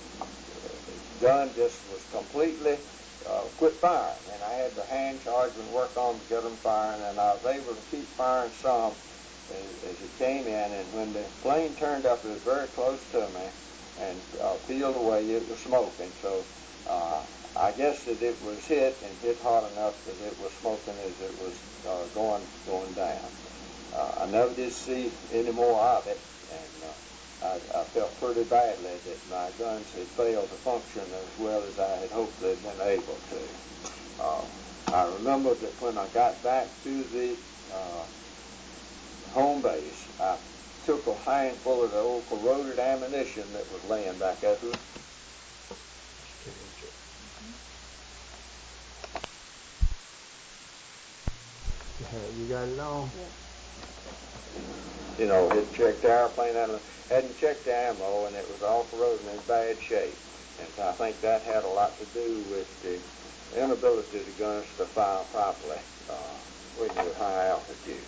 gun just was completely uh, quit firing, and I had the hand charge and work on to get them firing, and I was able to keep firing some as, as it came in, and when the plane turned up, it was very close to me, and uh, peeled away, it was smoking, so uh, I guess that it was hit and hit hard enough that it was smoking as it was uh, going going down. Uh, I never did see any more of it, and uh, I, I felt pretty badly that my guns had failed to function as well as I had hoped they'd been able to. Uh, I remember that when I got back to the uh, home base, I took a handful of the old corroded ammunition that was laying back there. You got it on? Yeah. You know, had checked the airplane out, hadn't checked the ammo, and it was all corroded and in bad shape. And I think that had a lot to do with the inability of the guns to fire properly uh, when you're at high altitude.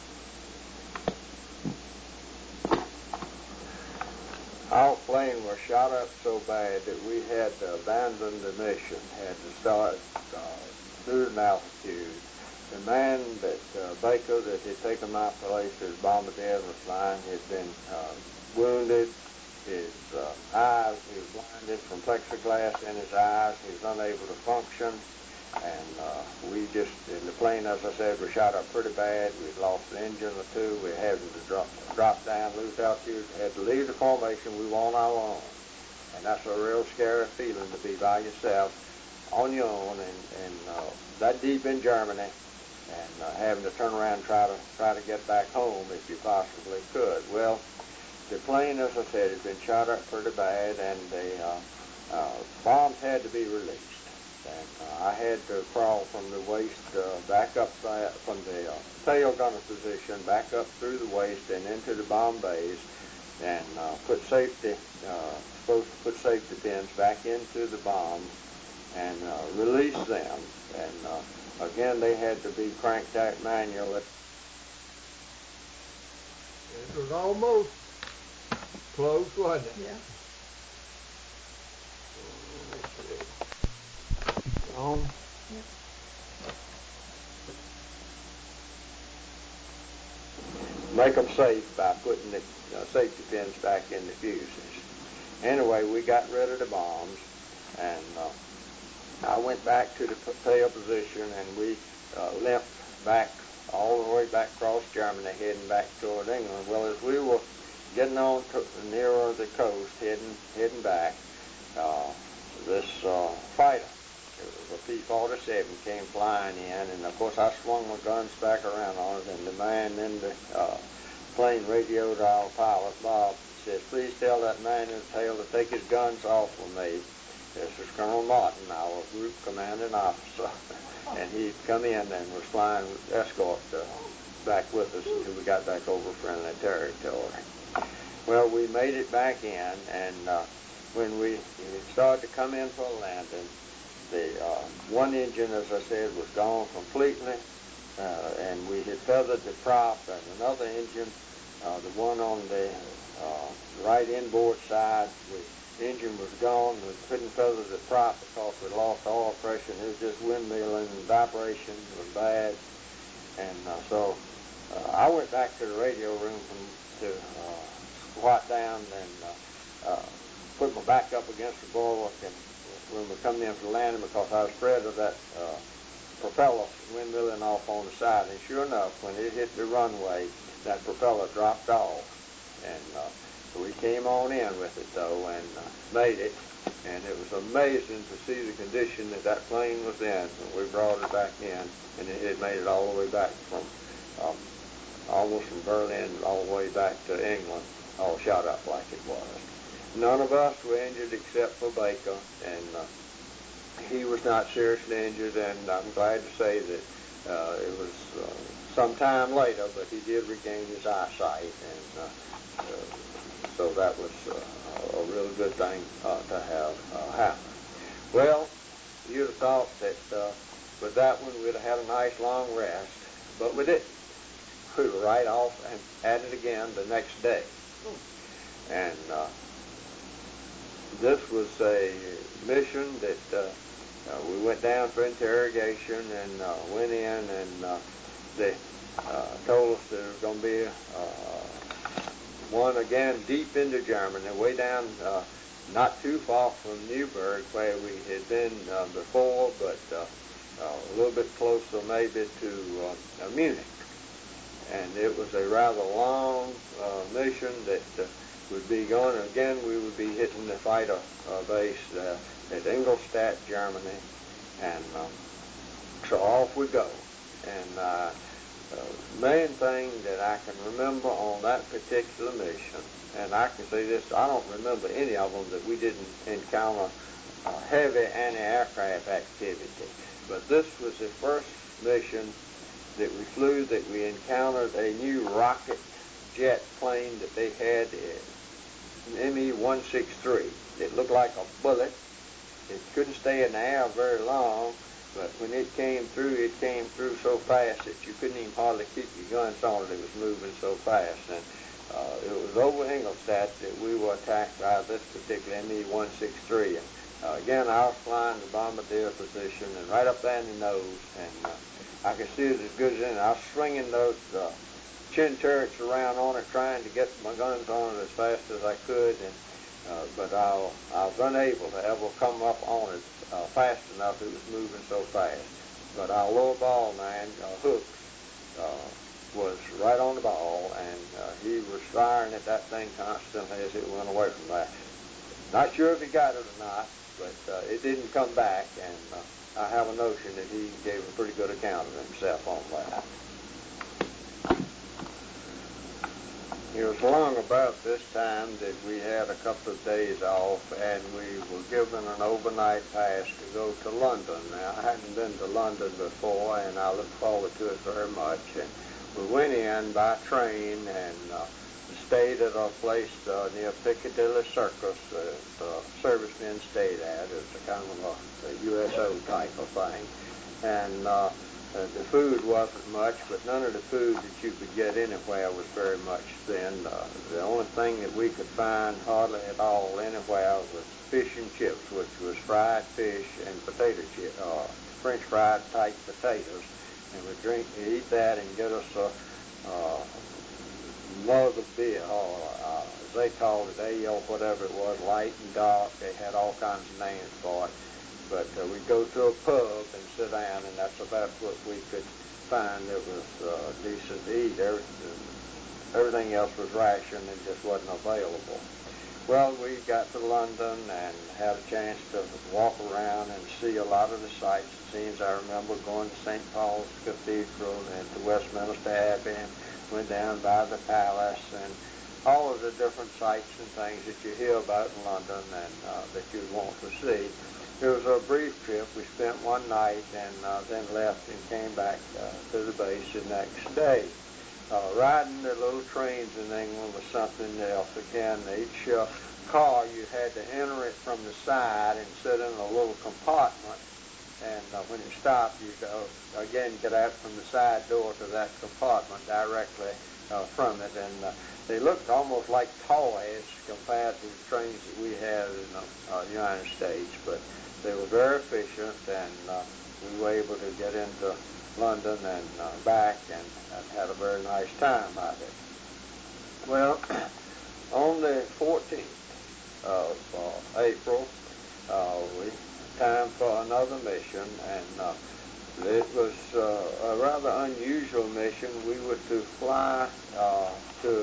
Our plane was shot up so bad that we had to abandon the mission, had to start uh, through an altitude. The man that, uh, Baker, that had taken my place as bombardier was flying, had been uh, wounded. His uh, eyes, he was blinded from plexiglass in his eyes. He was unable to function. And uh, we just, in the plane, as I said, was shot up pretty bad. We'd lost an engine or two. We were having to drop, drop down, lose altitude. We had to leave the formation. We were on our own. And that's a real scary feeling to be by yourself, on your own, and, and uh, that deep in Germany. And uh, having to turn around and try to try to get back home if you possibly could. Well, the plane, as I said, had been shot up pretty bad, and the uh, uh, bombs had to be released. And uh, I had to crawl from the waist uh, back up uh, from the uh, tail gunner position, back up through the waist and into the bomb bays, and uh, put safety, uh, supposed to put safety pins back into the bombs and uh, release them. And uh, Again, they had to be cranked out manually. It was almost close, wasn't it? Yeah. On. Yeah. Make them safe by putting the uh, safety pins back in the fuses. Anyway, we got rid of the bombs, and uh, I went back to the tail position, and we uh, limped back all the way back across Germany, heading back toward England. Well, as we were getting on to nearer the coast, heading heading back, uh, this uh, fighter, it was a P forty-seven, came flying in, and of course I swung my guns back around on it, and the man in the uh, plane radioed our pilot, Bob, says, "Please tell that man in the tail to take his guns off of me. This is Colonel Martin, our group commanding officer," and he'd come in and was flying escort uh, back with us until we got back over friendly territory. Well, we made it back in, and uh, when we started to come in for a landing, the uh, one engine, as I said, was gone completely, uh, and we had feathered the prop, and another engine Uh, the one on the uh, right inboard side, the engine was gone. We couldn't feather the prop because we lost oil pressure, and it was just windmilling, and vibration was bad. And uh, so uh, I went back to the radio room from, to uh, squat down and uh, uh, put my back up against the bulwark and when we were coming in for the landing because I was afraid of that uh, propeller windmilling off on the side. And sure enough, when it hit the runway, that propeller dropped off. And uh, so we came on in with it, though, and uh, made it. And it was amazing to see the condition that that plane was in when we brought it back in. And it had made it all the way back from, um, almost from Berlin all the way back to England, all shot up like it was. None of us were injured except for Baker, and uh, he was not seriously injured, and I'm glad to say that uh, it was uh, some time later, but he did regain his eyesight, and uh, uh, so that was uh, a really good thing uh, to have uh, happen. Well, you'd have thought that uh, with that one we'd have had a nice long rest, but we didn't. We were right off and at it again the next day. And uh, this was a mission that uh, uh, we went down for interrogation and uh, went in, and uh, they uh, told us there was going to be uh, one again deep into Germany, way down uh, not too far from Newburgh where we had been uh, before, but uh, uh, a little bit closer maybe to uh, Munich. And it was a rather long uh, mission that uh, would be going. Again, we would be hitting the fighter uh, base uh, at Ingolstadt, Germany. And um, so off we go. And uh, the main thing that I can remember on that particular mission, and I can say this, I don't remember any of them that we didn't encounter uh, heavy anti-aircraft activity. But this was the first mission that we flew that we encountered a new rocket jet plane that they had, an M E one sixty-three. It looked like a bullet. It couldn't stay in the air very long, but when it came through, it came through so fast that you couldn't even hardly keep your guns on it. It was moving so fast. And uh, it was over Ingolstadt that we were attacked by this particular M E one sixty-three. And uh, again, I was flying the bombardier position and right up there in the nose, and uh, I could see it as good as any. I was swinging those uh, chin turrets around on it, trying to get my guns on it as fast as I could, and uh, but I, I was unable to ever come up on it uh, fast enough. It was moving so fast. But our lower ball man, uh, Hooks, uh, was right on the ball, and uh, he was firing at that thing constantly as it went away from that. Not sure if he got it or not, but uh, it didn't come back, and uh, I have a notion that he gave a pretty good account of himself on that. It was long about this time that we had a couple of days off, and we were given an overnight pass to go to London. Now, I hadn't been to London before, and I looked forward to it very much. And we went in by train and uh, stayed at a place uh, near Piccadilly Circus that uh, servicemen stayed at. It was a kind of a, a U S O type of thing. And uh, uh, the food wasn't much, but none of the food that you could get anywhere was very much then. Uh, the only thing that we could find hardly at all anywhere was fish and chips, which was fried fish and potato chip, uh, French fried type potatoes. And we'd drink, eat that and get us a uh, mug of beer, or uh, as they called it, ale, whatever it was, light and dark. They had all kinds of names for it. But uh, we'd go to a pub and sit down, and that's about what we could find that was uh, decent to eat. Everything, everything else was rationed and just wasn't available. Well, we got to London and had a chance to walk around and see a lot of the sights. It seems I remember going to Saint Paul's Cathedral and to Westminster Abbey, and went down by the palace and all of the different sights and things that you hear about in London and uh, that you'd want to see. It was a brief trip. We spent one night and uh, then left and came back uh, to the base the next day. Uh, riding the little trains in England was something else. Again, each uh, car, you had to enter it from the side and sit in a little compartment. And uh, when it stopped, you go, again get out from the side door to that compartment directly uh, from it, and uh, they looked almost like toys compared to the trains that we had in the uh, United States, but they were very efficient, and uh, we were able to get into London and uh, back, and, and had a very nice time out of it. Well, on the fourteenth of uh, April, uh, we time for another mission, and uh, it was uh, a rather unusual mission. We were to fly uh, to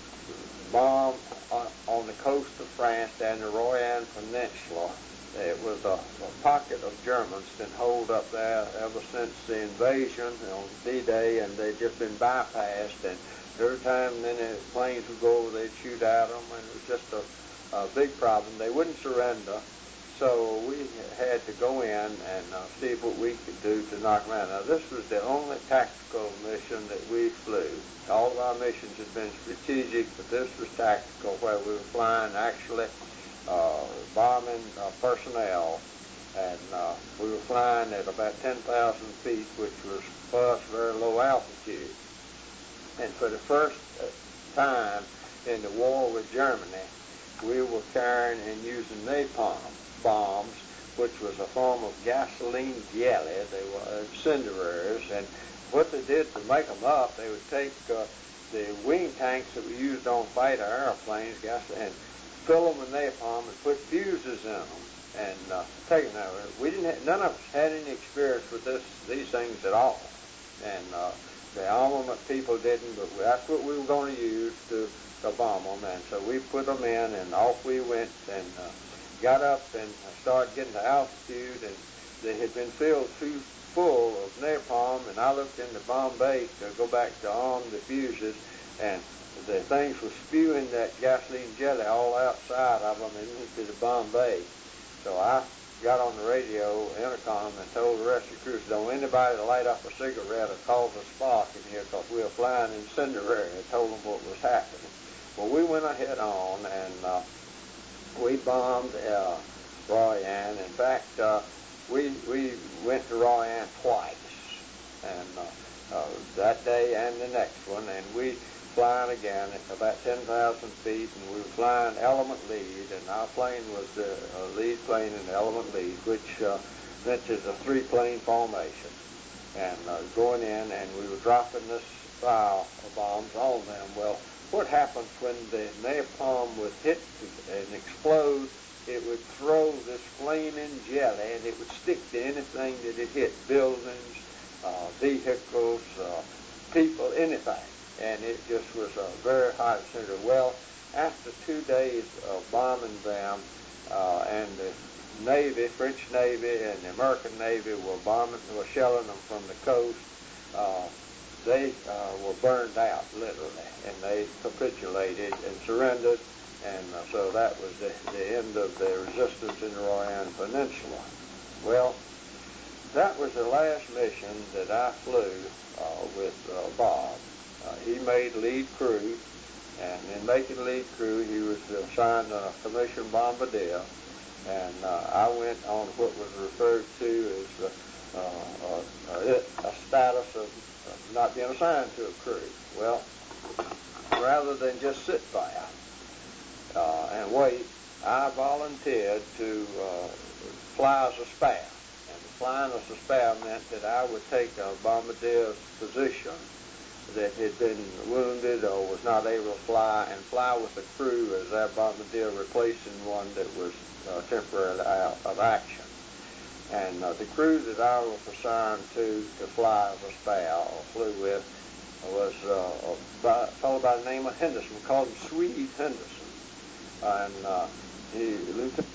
bomb on, on the coast of France and the Royan Peninsula. It was a, a pocket of Germans been holed up there ever since the invasion on D-Day, and they'd just been bypassed, and every time any planes would go over, they'd shoot at them, and it was just a, a big problem. They wouldn't surrender, so we had to go in and uh, see what we could do to knock them out. Now, this was the only tactical mission that we flew. All of our missions had been strategic, but this was tactical, where we were flying actually uh, bombing uh, personnel, and uh, we were flying at about ten thousand feet, which was for us very low altitude. And for the first time in the war with Germany, we were carrying and using napalm bombs, which was a form of gasoline jelly. They were incendiaries, and what they did to make them up, they would take uh, the wing tanks that we used on fighter airplanes, gas, and fill them with napalm and put fuses in them and uh, take them out. We didn't have, none of us had any experience with this these things at all, and uh, the armament people didn't, but that's what we were going to use to, to bomb them. And so we put them in, and off we went, and uh, got up and started getting to altitude, and they had been filled too full of napalm, and I looked into Bombay to go back to arm the fuses, and the things were spewing that gasoline jelly all outside of them and into the Bombay. So I got on the radio intercom and told the rest of the crew, don't anybody light up a cigarette or cause a spark in here, because we were flying incendiary. I told them what was happening. Well, we went ahead on, and uh, we bombed uh, Royan. In fact, uh, we we went to Royan twice, and uh, uh, that day and the next one, and we flying again at about ten thousand feet, and we were flying element lead, and our plane was the uh, lead plane in the element lead, which uh, meant it's a three-plane formation, and uh, going in, and we were dropping this fire bombs on them. Well, what happens when the napalm would hit and explode, it would throw this flaming jelly, and it would stick to anything that it hit, buildings, uh, vehicles, uh, people, anything. And it just was a very hot center. Well, after two days of bombing them, uh, and the Navy, French Navy, and the American Navy were bombing, were shelling them from the coast, uh, they uh, were burned out, literally, and they capitulated and surrendered, and uh, so that was the, the end of the resistance in the Royan Peninsula. Well, that was the last mission that I flew uh, with uh, Bob. Uh, he made lead crew, and in making lead crew, he was assigned a commissioned bombardier, and uh, I went on what was referred to as uh, uh, uh, a status of not being assigned to a crew. Well, rather than just sit there uh, and wait, I volunteered to uh, fly as a spare. And flying as a spare meant that I would take a bombardier's position that had been wounded or was not able to fly, and fly with the crew as that bombardier, replacing one that was uh, temporarily out of action. And uh, the crew that I was assigned to to fly as a spare or flew with was uh, a fellow by the name of Henderson. We called him Swede Henderson. And uh, he, Lieutenant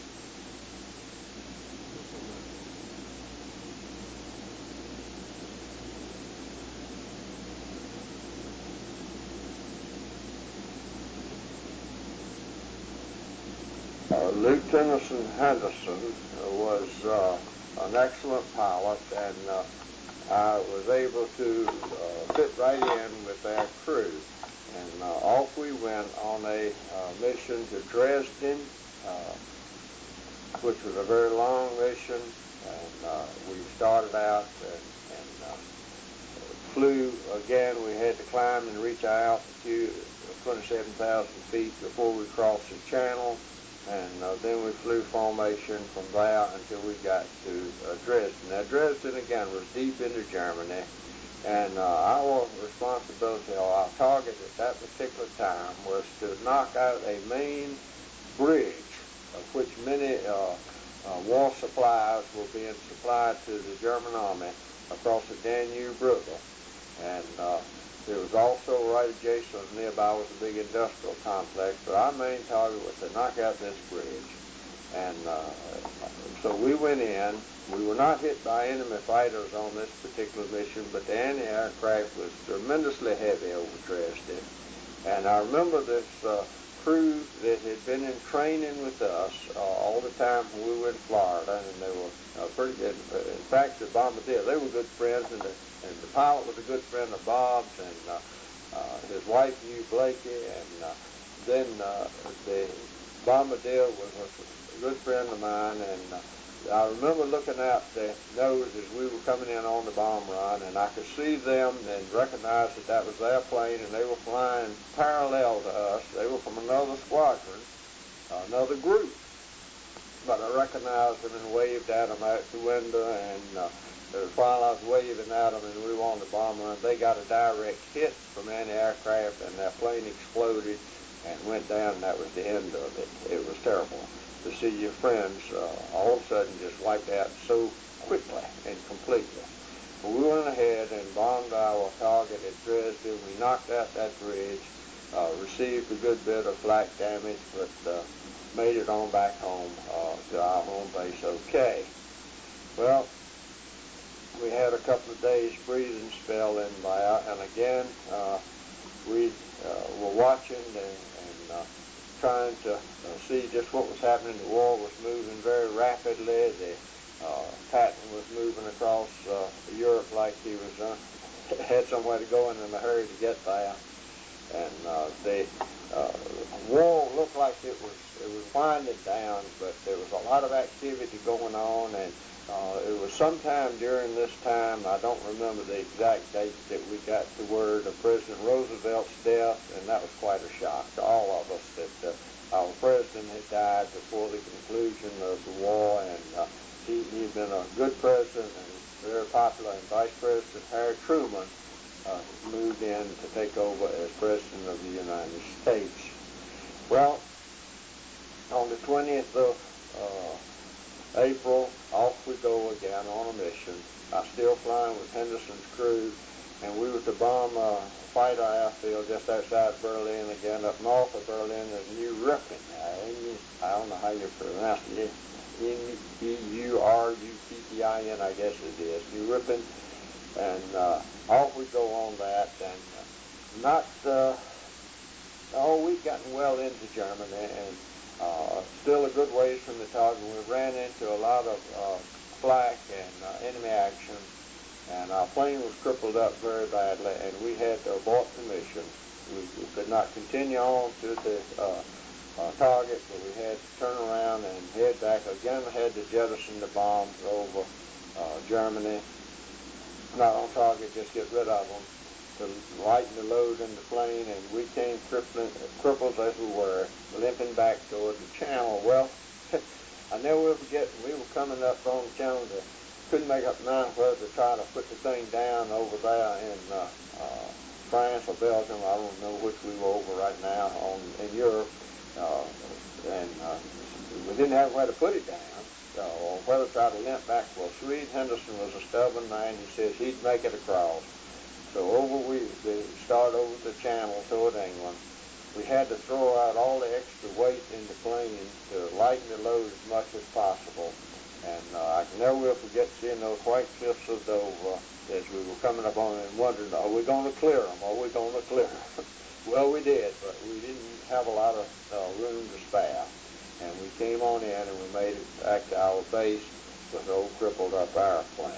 Uh, Lieutenant Henderson was uh, an excellent pilot, and uh, I was able to uh, fit right in with that crew. And uh, off we went on a uh, mission to Dresden, uh, which was a very long mission. And uh, we started out and, and uh, flew again. We had to climb and reach our altitude of twenty-seven thousand feet before we crossed the channel, and uh, then we flew formation from there until we got to uh, Dresden. Now Dresden again was deep into Germany, and uh, our responsibility, or our target at that particular time, was to knock out a main bridge, of which many uh, uh, war supplies were being supplied to the German army across the Danube River. And uh, there was also right adjacent nearby was a big industrial complex, but our main target was to knock out this bridge. And uh, so we went in. We were not hit by enemy fighters on this particular mission, but the anti-aircraft was tremendously heavy over Dresden. And I remember this uh, crew that had been in training with us uh, all the time when we were in Florida, and they were uh, pretty good. In fact, the bombardier, they were good friends, and the, and the pilot was a good friend of Bob's, and uh, uh, his wife knew Blakey, and uh, then uh, the bombardier was a good friend of mine, and uh, I remember looking out the nose as we were coming in on the bomb run, and I could see them and recognize that that was their plane, and they were flying parallel to us. They were from another squadron, uh, another group. But I recognized them and waved at them out the window, and uh, while I was waving at them and we were on the bomb run, they got a direct hit from anti-aircraft, and that plane exploded and went down, and that was the end of it. It was terrible to see your friends uh, all of a sudden just wiped out so quickly and completely. But we went ahead and bombed our target at Dresden. We knocked out that bridge, uh, received a good bit of flak damage, but uh, made it on back home uh, to our home base okay. Well, we had a couple of days breathing spell in there, and again, uh, we uh, were watching and, and uh, trying to uh, see just what was happening. The war was moving very rapidly. The uh, Patton was moving across uh, Europe like he was uh, had somewhere to go and in a hurry to get there. And uh, the uh, war looked like it was it was winding down, but there was a lot of activity going on, and uh, it was sometime during this time, I don't remember the exact date, that we got the word of President Roosevelt's death, and that was quite a shock to all of us that uh, our president had died before the conclusion of the war, and uh, he had been a good president and very popular, and Vice President Harry Truman uh, moved in to take over as President of the United States. Well, on the twentieth of uh, April, off we go again on a mission. I'm still flying with Henderson's crew, and we were to bomb a fighter airfield just outside Berlin, again up north of Berlin. There's New Ruppin. I don't know how you pronounce it. N E U R U P P I N, I guess it is. New Ruppin. And uh, off we go on that, and uh, not uh, all week gotten well into Germany, and uh, still a good ways from the target. We ran into a lot of uh, flak and uh, enemy action, and our plane was crippled up very badly, and we had to abort the mission. We, we could not continue on to the uh, uh, target, but we had to turn around and head back. Again, we had to jettison the bombs over uh, Germany. Not on target, just get rid of them to lighten the load in the plane, and we came crippling, crippled as we were, limping back toward the channel. Well, I never will forget, we were coming up on the channel, to, couldn't make up mind whether to try to put the thing down over there in uh, uh, France or Belgium. I don't know which we were over right now on, in Europe, uh, and uh, we didn't have where to put it down. Uh, or whether to try to limp back. Well, Swede Henderson was a stubborn man. He says he'd make it across. So over we they start over the channel toward England. We had to throw out all the extra weight in the plane to lighten the load as much as possible. And uh, I can never will forget seeing those white cliffs of Dover as we were coming up on it and wondering, are we going to clear them? Are we going to clear them? Well, we did, but we didn't have a lot of uh, room to spare. And we came on in, and we made it back to our base with an old crippled up airplane.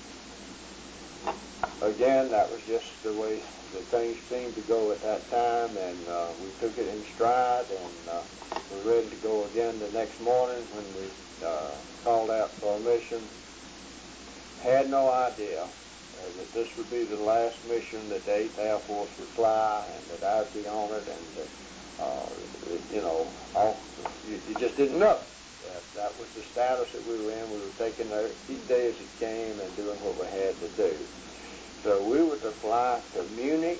Again, that was just the way the things seemed to go at that time, and uh, we took it in stride, and uh, we were ready to go again the next morning when we uh, called out for a mission. Had no idea that this would be the last mission that the eighth Air Force would fly, and that I'd be on it, and that, uh, it, you know, all, you, you just didn't know. That, that was the status that we were in. We were taking it each day as it came and doing what we had to do. So we were to fly to Munich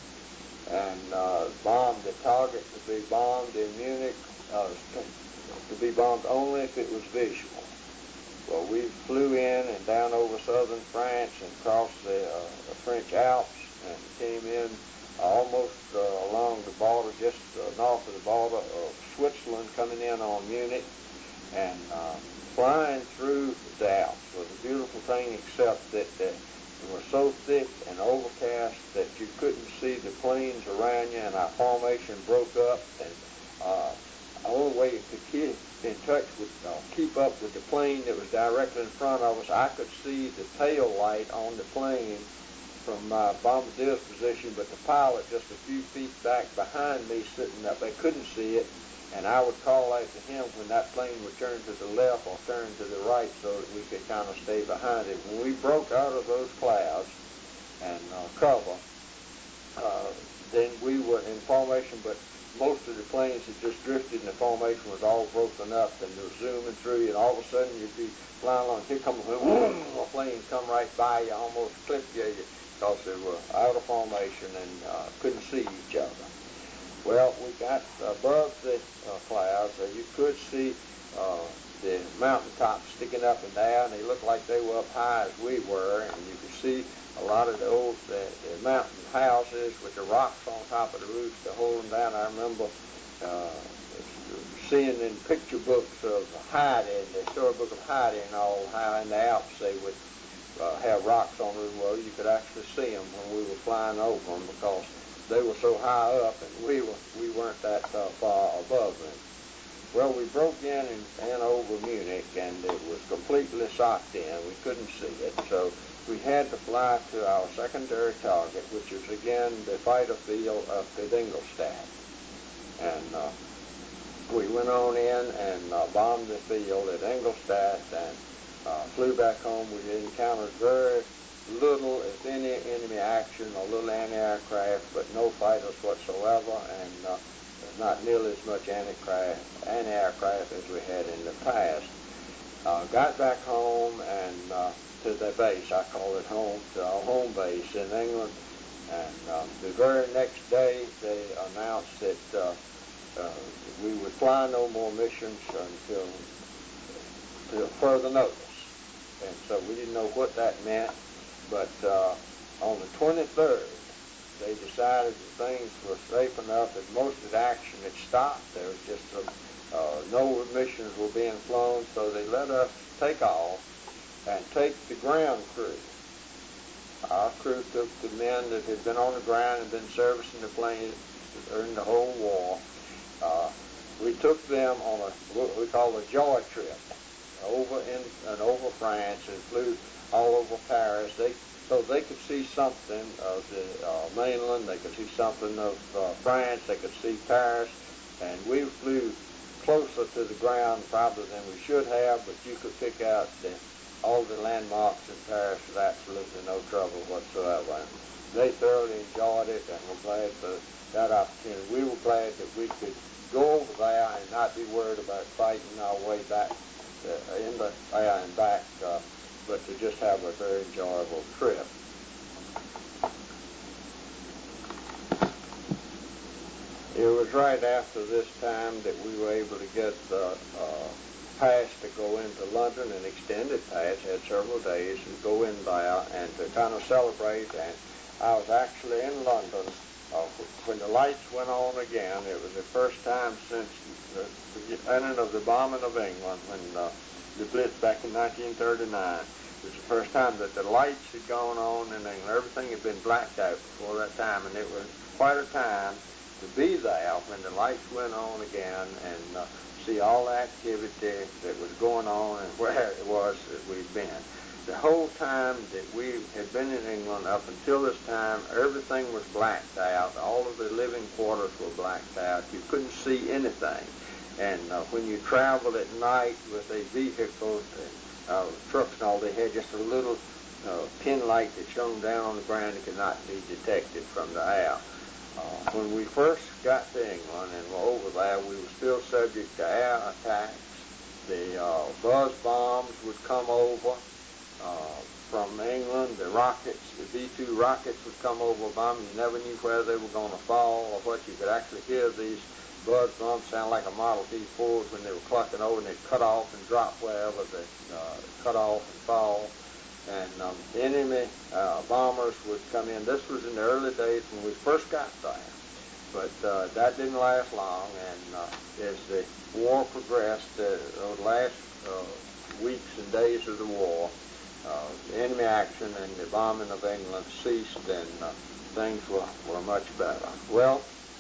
and uh, bomb the target to be bombed in Munich, uh, to be bombed only if it was visual. Well, we flew in and down over southern France and crossed the, uh, the French Alps and came in almost uh, along the border, just uh, north of the border of Switzerland, coming in on Munich, and uh, flying through the Alps was a beautiful thing, except that uh, it was so thick and overcast that you couldn't see the planes around you, and our formation broke up, and uh, the only way you could keep in touch with, uh, keep up with the plane that was directly in front of us, I could see the tail light on the plane from my bombardier's position, but the pilot just a few feet back behind me sitting up, they couldn't see it, and I would call out to him when that plane would turn to the left or turn to the right so that we could kind of stay behind it. When we broke out of those clouds and uh, cover, uh, then we were in formation, but most of the planes had just drifted and the formation was all broken up, and they were zooming through you, and all of a sudden you'd be flying along, here comes a plane come right by you, almost clipped you, because they were out of formation and uh, couldn't see each other. Well, we got above the uh, clouds, so you could see uh, the mountaintops sticking up and down. They looked like they were up high as we were, and you could see a lot of the old the, the mountain houses with the rocks on top of the roofs to hold them down. I remember uh, seeing in picture books of Heidi, the storybook of Heidi, and all how in the Alps they would uh, have rocks on them. Well, you could actually see them when we were flying over them because they were so high up, and we were we weren't that uh, far above them. Well, we broke in and, and over Munich, and it was completely socked in. We couldn't see it, so we had to fly to our secondary target, which is again the fighter field up at Ingolstadt. And uh, we went on in and uh, bombed the field at Ingolstadt and uh, flew back home. We encountered very little, if any, enemy action, a little anti-aircraft, but no fighters whatsoever, and uh, not nearly as much anti-aircraft, anti-aircraft as we had in the past. Uh, got back home and uh, to the base, I call it home, to our home base in England, and um, the very next day they announced that uh, uh, we would fly no more missions until, until further notice. And so we didn't know what that meant, but uh, on the twenty-third, they decided that things were safe enough that most of the action had stopped. There was just some, uh, no missions were being flown, so they let us take off and take the ground crew. Our crew took the men that had been on the ground and been servicing the planes during the whole war. Uh, we took them on a what we call a joy trip over in and over France and flew all over Paris. They so they could see something of the uh, mainland. They could see something of uh, France. They could see Paris, and we flew closer to the ground probably than we should have. But you could pick out the all the landmarks in Paris with absolutely no trouble whatsoever. And they thoroughly enjoyed it and were glad for that opportunity. We were glad that we could go over there and not be worried about fighting our way back uh, in the there and back, uh, but to just have a very enjoyable trip. It was right after this time that we were able to get the uh, pass to go into London, an extended pass, had several days, and go in there and to kind of celebrate. And I was actually in London uh, when the lights went on again. It was the first time since the beginning of the bombing of England, when uh, the Blitz back in nineteen thirty-nine. It was the first time that the lights had gone on in England. Everything had been blacked out before that time, and it was quite a time to be there when the lights went on again and uh, see all the activity that was going on and where it was that we'd been. The whole time that we had been in England up until this time, everything was blacked out. All of the living quarters were blacked out. You couldn't see anything. And uh, when you traveled at night with a vehicle, and, uh, trucks and all, they had just a little uh, pin light that shone down on the ground and could not be detected from the air. Uh, when we first got to England and were over there, we were still subject to air attacks. The uh, buzz bombs would come over uh, from England. The rockets, the B two rockets would come over bombing. You never knew where they were going to fall or what. You could actually hear these buzz bombs sound like a Model T Ford when they were clucking over, and they'd cut off and drop wherever they uh, cut off and fall. And um, the enemy uh, bombers would come in. This was in the early days when we first got there. But uh, that didn't last long, and uh, as the war progressed, uh, the last uh, weeks and days of the war, uh, the enemy action and the bombing of England ceased, and uh, things were, were much better. Well,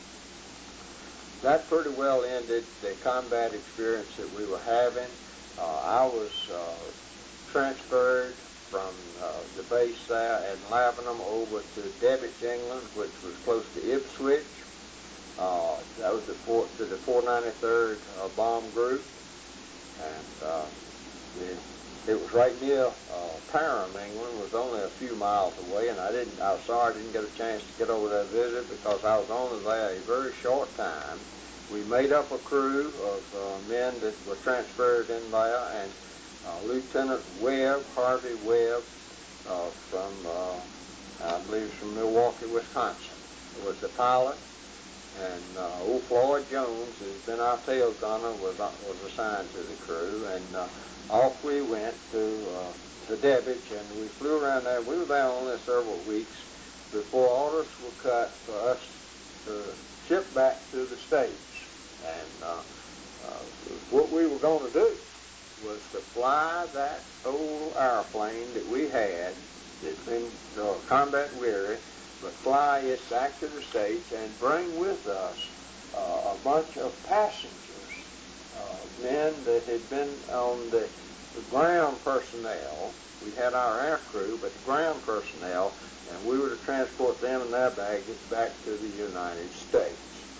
that pretty well ended the combat experience that we were having. Uh, I was uh, transferred from uh, the base there at Lavenham over to Debich, England, which was close to Ipswich. Uh, that was the four, to the four ninety-third uh, Bomb Group, and uh, the, it was right near uh, Parham, England. It was only a few miles away, and I didn't. I was sorry I didn't get a chance to get over there to visit because I was only there a very short time. We made up a crew of uh, men that were transferred in there, and uh, Lieutenant Webb, Harvey Webb, uh, from uh, I believe from Milwaukee, Wisconsin, was the pilot. And uh, old Floyd Jones, who's been our tail gunner, was uh, was assigned to the crew, and uh, off we went to uh, to Debich, and we flew around there. We were there only several weeks before orders were cut for us to ship back to the States. And uh, uh, what we were going to do was to fly that old airplane that we had that's been uh, combat weary, but fly it back to the States and bring with us uh, a bunch of passengers, uh, men that had been on the, the ground personnel. We had our air crew, but the ground personnel, and we were to transport them and their baggage back to the United States.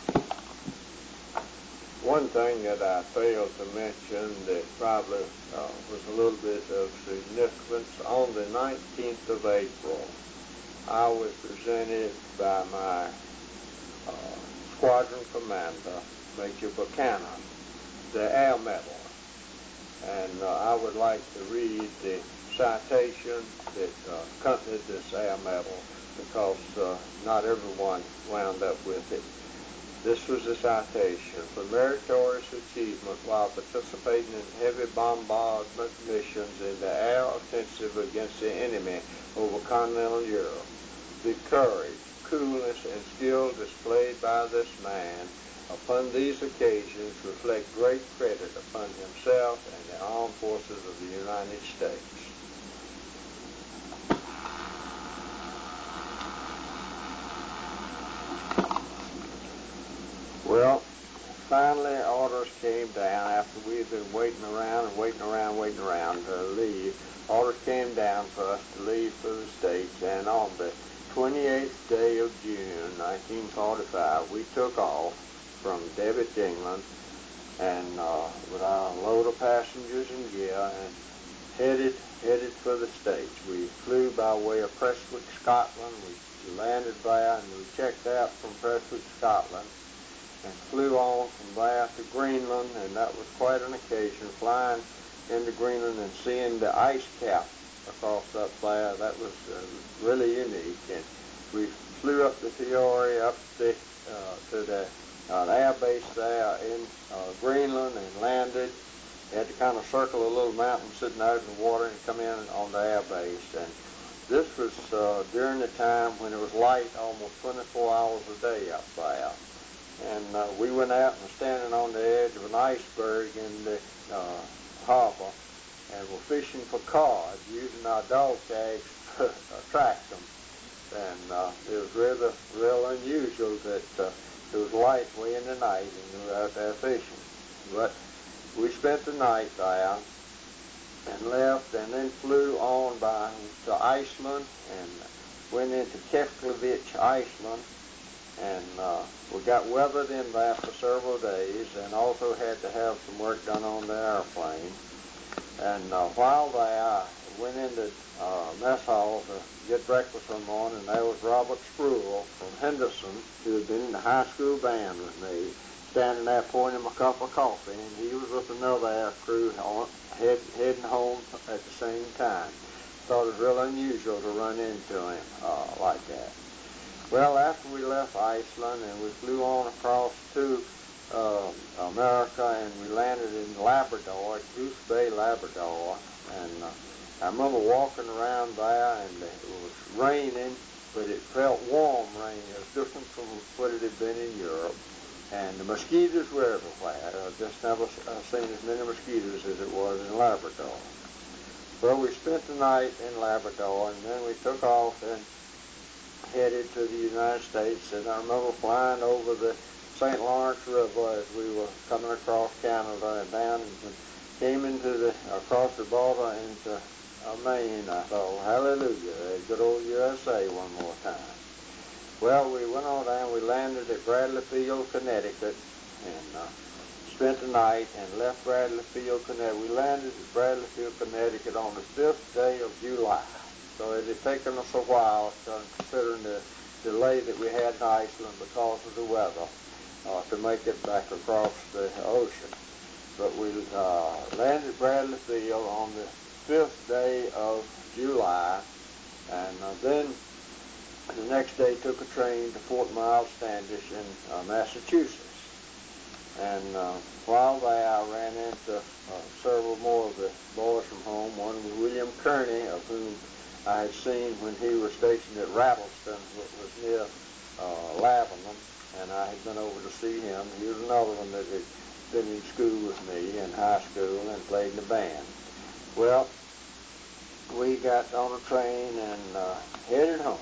One thing that I failed to mention that probably uh, was a little bit of significance, on the nineteenth of April, I was presented by my uh, squadron commander, Major Buchanan, the Air Medal. And uh, I would like to read the citation that uh, accompanied this Air Medal because uh, not everyone wound up with it. This was a citation: for meritorious achievement while participating in heavy bombardment missions in the air offensive against the enemy over continental Europe. The courage, coolness, and skill displayed by this man upon these occasions reflect great credit upon himself and the armed forces of the United States. Well, finally orders came down after we had been waiting around and waiting around, waiting around to leave. Orders came down for us to leave for the States, and on the twenty-eighth day of June, nineteen forty-five, we took off from Debich, England, and uh, with our load of passengers and gear, and headed headed for the States. We flew by way of Prestwick, Scotland. We landed there, and we checked out from Prestwick, Scotland, and flew on from there to Greenland, and that was quite an occasion, flying into Greenland and seeing the ice cap across up there. That was uh, really unique. And we flew up the Fiore, up the, uh, to the uh, air base there in uh, Greenland, and landed. We had to kind of circle a little mountain sitting out in the water and come in on the air base. And this was uh, during the time when it was light almost twenty-four hours a day up there. And uh, we went out and were standing on the edge of an iceberg in the uh, harbor, and were fishing for cod, using our dog tags to attract them. And uh, it was rather real unusual that uh, it was light way in the night and we were out there fishing. But we spent the night there and left, and then flew on by to Iceland and went into Keflavik, Iceland. And uh, we got weathered in there for several days, and also had to have some work done on the airplane. And uh, while there, went into uh, mess hall to get breakfast one morning, and there was Robert Spruill from Henderson, who had been in the high school band with me, standing there pouring him a cup of coffee, and he was with another air crew on, head, heading home at the same time. Thought it was real unusual to run into him uh, like that. Well, after we left Iceland and we flew on across to uh, America, and we landed in Labrador, at Goose Bay, Labrador, and uh, I remember walking around there, and it was raining, but it felt warm rain. It was different from what it had been in Europe, and the mosquitoes were everywhere. I've just never uh, seen as many mosquitoes as it was in Labrador. Well, we spent the night in Labrador, and then we took off and headed to the United States, and I remember flying over the Saint Lawrence River as we were coming across Canada and down and came into the, across the border into uh, Maine. I thought, hallelujah, good old U S A one more time. Well, we went on down, we landed at Bradley Field, Connecticut, and uh, spent the night and left Bradley Field, Connecticut. We landed at Bradley Field, Connecticut on the fifth day of July. So it had taken us a while, considering the delay that we had in Iceland because of the weather, uh, to make it back across the ocean. But we uh, landed at Bradley Field on the fifth day of July, and uh, then the next day took a train to Fort Miles Standish in uh, Massachusetts. And uh, while there, I ran into uh, several more of the boys from home. One was William Kearney, of whom I had seen when he was stationed at Rattleston, which was near uh, Lavenham, and I had been over to see him. He was another one that had been in school with me in high school and played in the band. Well, we got on a train and uh, headed home.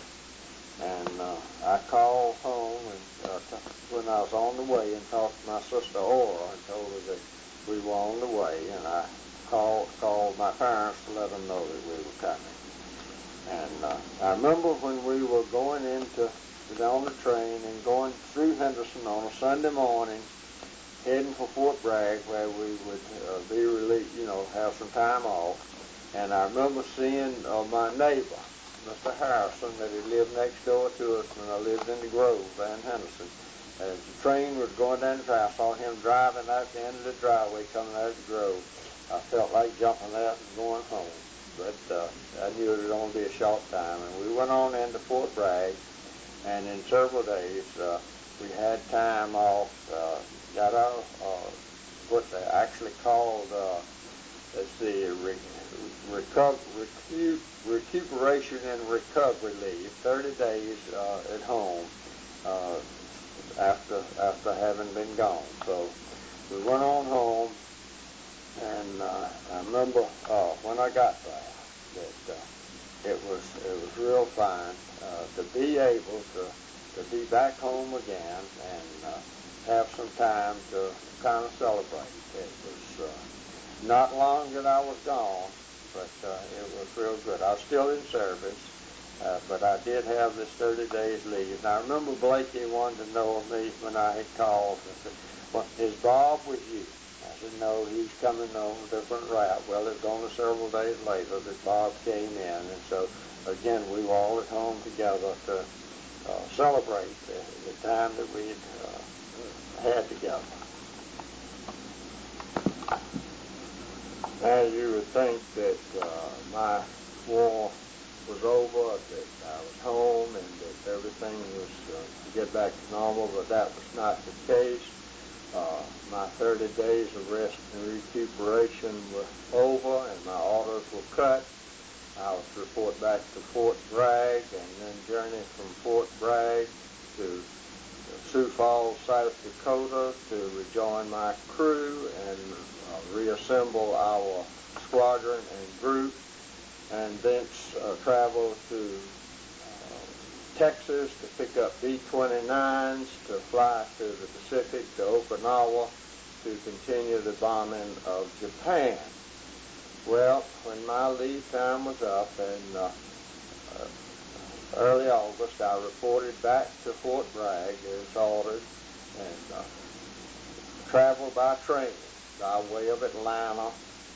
And uh, I called home and, uh, t- when I was on the way, and talked to my sister Aura and told her that we were on the way. And I called called my parents to let them know that we were coming. And uh, I remember when we were going into on the train and going through Henderson on a Sunday morning, heading for Fort Bragg, where we would uh, be released, you know, have some time off. And I remember seeing uh, my neighbor, Mister Harrison, that he lived next door to us when I lived in the Grove there in Henderson. As the train was going down the track, I saw him driving out the end of the driveway coming out of the Grove. I felt like jumping out and going home, but uh, I knew it would only be a short time. And we went on into Fort Bragg, and in several days uh, we had time off, uh, got our, uh, what they actually called, uh, let's see, re- reco- recu- recuperation and recovery leave, thirty days uh, at home uh, after after having been gone. So we went on home, and uh, I remember uh, when I got there that uh, it was it was real fine uh, to be able to to be back home again and uh, have some time to kind of celebrate. It was uh, not long that I was gone, but uh, it was real good. I was still in service, uh, but I did have this thirty days leave. And I remember Blakey wanted to know of me when I had called and said, well, is Bob with you? I said, no, he's coming on a different route. Well, it was only several days later that Bob came in, and so, again, we were all at home together to uh, celebrate the, the time that we had uh, had together. Now, you would think that uh, my war was over, that I was home, and that everything was uh, to get back to normal, but that was not the case. Uh, my thirty days of rest and recuperation were over, and my orders were cut. I was to report back to Fort Bragg, and then journey from Fort Bragg to Sioux Falls, South Dakota, to rejoin my crew and uh, reassemble our squadron and group, and thence uh, travel to uh, Texas to pick up B twenty-nines, to fly to the Pacific, to Okinawa, to continue the bombing of Japan. Well, when my leave time was up in uh, uh, early August, I reported back to Fort Bragg as ordered, and uh, traveled by train by way of Atlanta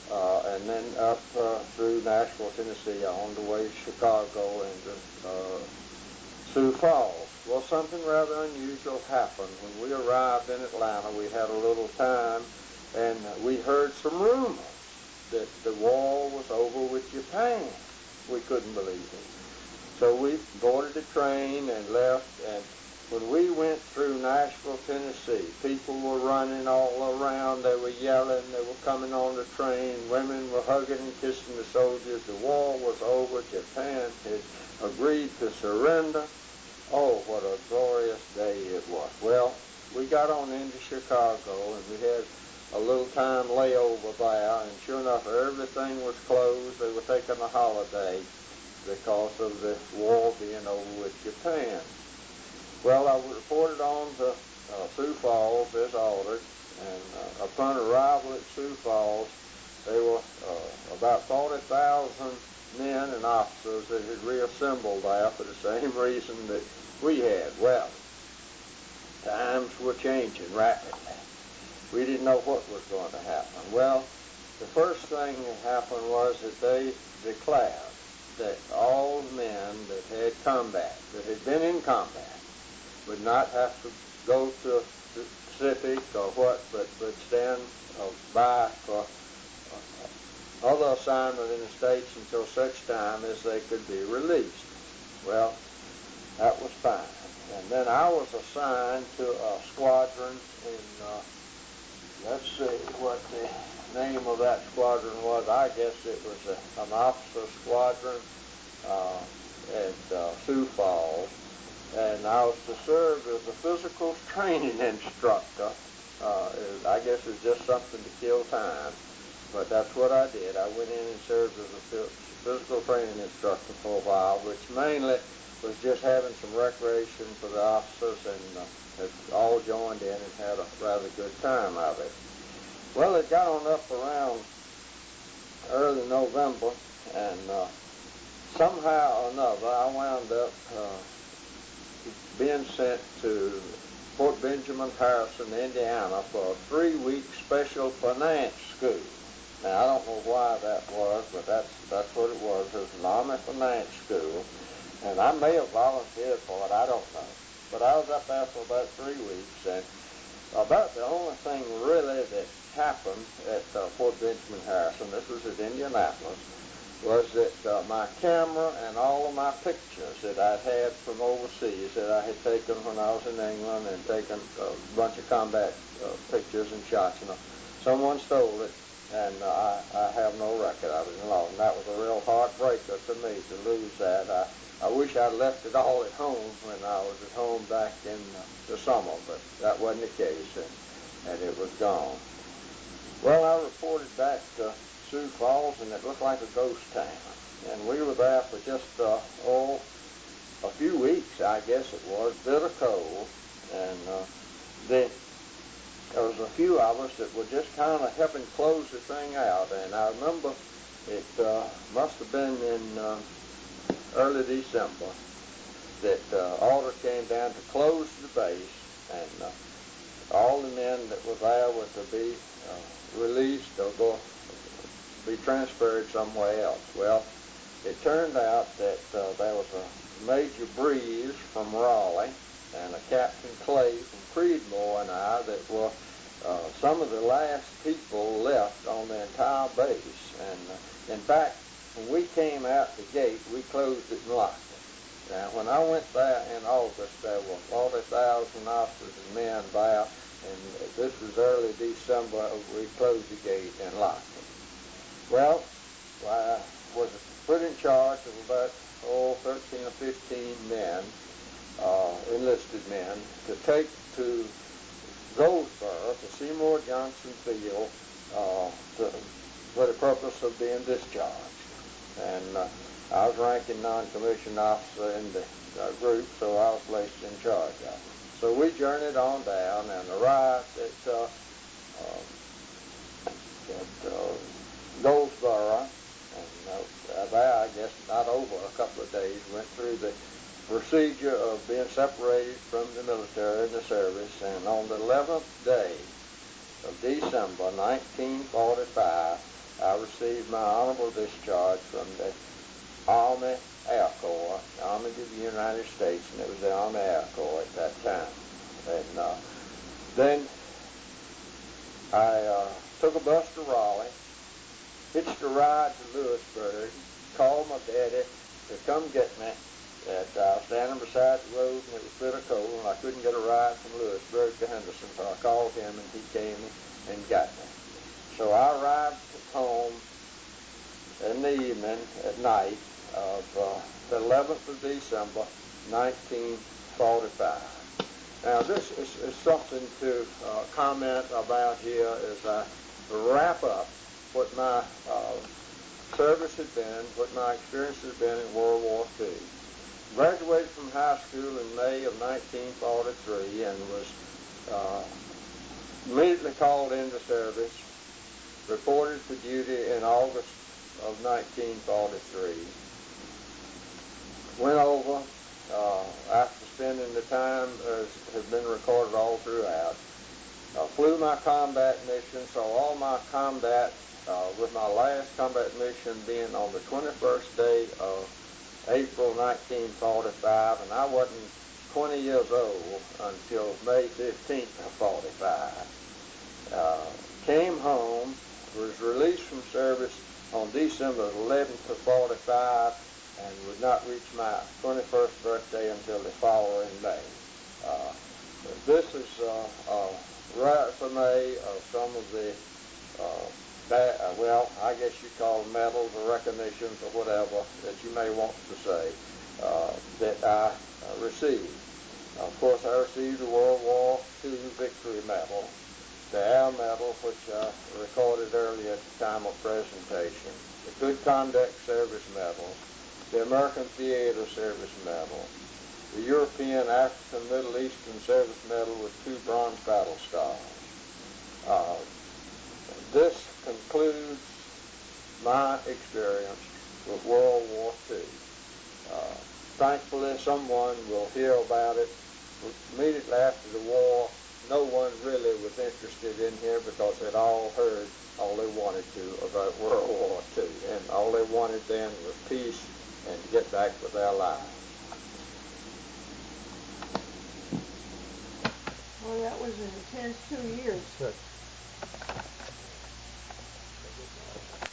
uh, and then up uh, through Nashville, Tennessee, on the way to Chicago and to uh, Sioux Falls. Well, something rather unusual happened. When we arrived in Atlanta, we had a little time, and we heard some rumors that the war was over with Japan. We couldn't believe it. So we boarded a train and left, and when we went through Nashville, Tennessee, people were running all around. They were yelling. They were coming on the train. Women were hugging and kissing the soldiers. The war was over. Japan had agreed to surrender. Oh, what a glorious day it was. Well, we got on into Chicago, and we had a little time layover there, and sure enough, everything was closed. They were taking a holiday because of the war being over with Japan. Well, I reported on to uh, Sioux Falls as ordered, and uh, upon arrival at Sioux Falls, there were uh, about forty thousand men and officers that had reassembled there for the same reason that we had. Well, times were changing rapidly. We didn't know what was going to happen. Well, the first thing that happened was that they declared that all men that had combat, that had been in combat, would not have to go to the Pacific or what, but would stand uh, by for uh, other assignment in the States until such time as they could be released. Well, that was fine. And then I was assigned to a squadron in, uh, let's see what the name of that squadron was. I guess it was a, an officer squadron uh, at uh, Sioux Falls. And I was to serve as a physical training instructor. Uh, I guess it's just something to kill time, but that's what I did. I went in and served as a physical training instructor for a while, which mainly was just having some recreation for the officers, and uh, all joined in and had a rather good time of it. Well, it got on up around early November, and uh, somehow or another I wound up uh, being sent to Fort Benjamin Harrison, Indiana, for a three-week special finance school. Now, I don't know why that was, but that's that's what it was. It was an Army finance school, and I may have volunteered for it. I don't know. But I was up there for about three weeks, and about the only thing really that happened at uh, Fort Benjamin Harrison, this was at Indianapolis, was that uh, my camera and all of my pictures that I had from overseas that I had taken when I was in England and taken a bunch of combat uh, pictures and shots, you know, someone stole it, and uh, I, I have no record of it. And that was a real heartbreaker to me to lose that. I, I wish I'd left it all at home when I was at home back in uh, the summer, but that wasn't the case, and, and it was gone. Well, I reported back to Sioux Falls, and it looked like a ghost town. And we were there for just, uh, oh, a few weeks, I guess it was, bitter cold. And uh, then there was a few of us that were just kind of helping close the thing out. And I remember it uh, must have been in uh, early December that uh, order came down to close the base, and uh, all the men that were there were to be uh, released or go be transferred somewhere else. Well, it turned out that uh, there was a Major Breeze from Raleigh and a Captain Clay from Creedmoor and I that were uh, some of the last people left on the entire base. And uh, in fact, when we came out the gate, we closed it and locked it. Now, when I went there in August, there were forty thousand officers and men there, and this was early December. We closed the gate and locked it. Well, I was put in charge of about, oh, thirteen or fifteen men, uh, enlisted men, to take to Goldsboro, to Seymour Johnson Field, uh, to, for the purpose of being discharged. And uh, I was ranking non-commissioned officer in the uh, group, so I was placed in charge of it. So we journeyed on down and arrived at, uh, uh, at uh, Goldsboro, and uh, there, I guess, not over a couple of days, went through the procedure of being separated from the military and the service, and on the eleventh day of December nineteen forty-five, I received my honorable discharge from the Army Air Corps, the Army of the United States, and it was the Army Air Corps at that time. And uh, then I uh, took a bus to Raleigh, hitched a ride to Lewisburg, called my daddy to come get me. That I was standing beside the road and it was bitter cold and I couldn't get a ride from Lewisburg to Henderson, so I called him and he came and got me. So I arrived home in the evening, at night, of uh, the eleventh of December, nineteen forty-five. Now this is, is something to uh, comment about here as I wrap up what my uh, service had been, what my experience has been in World War Two. Graduated from high school in May of nineteen forty-three and was uh, immediately called into service, reported for duty in August of nineteen forty-three. Went over, uh, after spending the time as has been recorded all throughout, uh, flew my combat mission, so all my combat, uh, with my last combat mission being on the twenty-first day of April nineteen forty-five, and I wasn't twenty years old until May fifteenth of forty-five. Uh, came home, was released from service on December eleventh of forty-five, and would not reach my twenty-first birthday until the following May. Uh, this is uh, a resume of some of the uh, That, uh, well, I guess you call them medals or recognitions or whatever that you may want to say uh, that I uh, received. Of course, I received the World War Two Victory Medal, the Air Medal, which I recorded earlier at the time of presentation, the Good Conduct Service Medal, the American Theater Service Medal, the European, African, Middle Eastern Service Medal with two Bronze Battle Stars. Uh, This concludes my experience with World War Two. Uh, thankfully, someone will hear about it. Immediately after the war, no one really was interested in here because they'd all heard all they wanted to about World War Two, and all they wanted then was peace and to get back with their lives. Well, that was an intense two years. Good.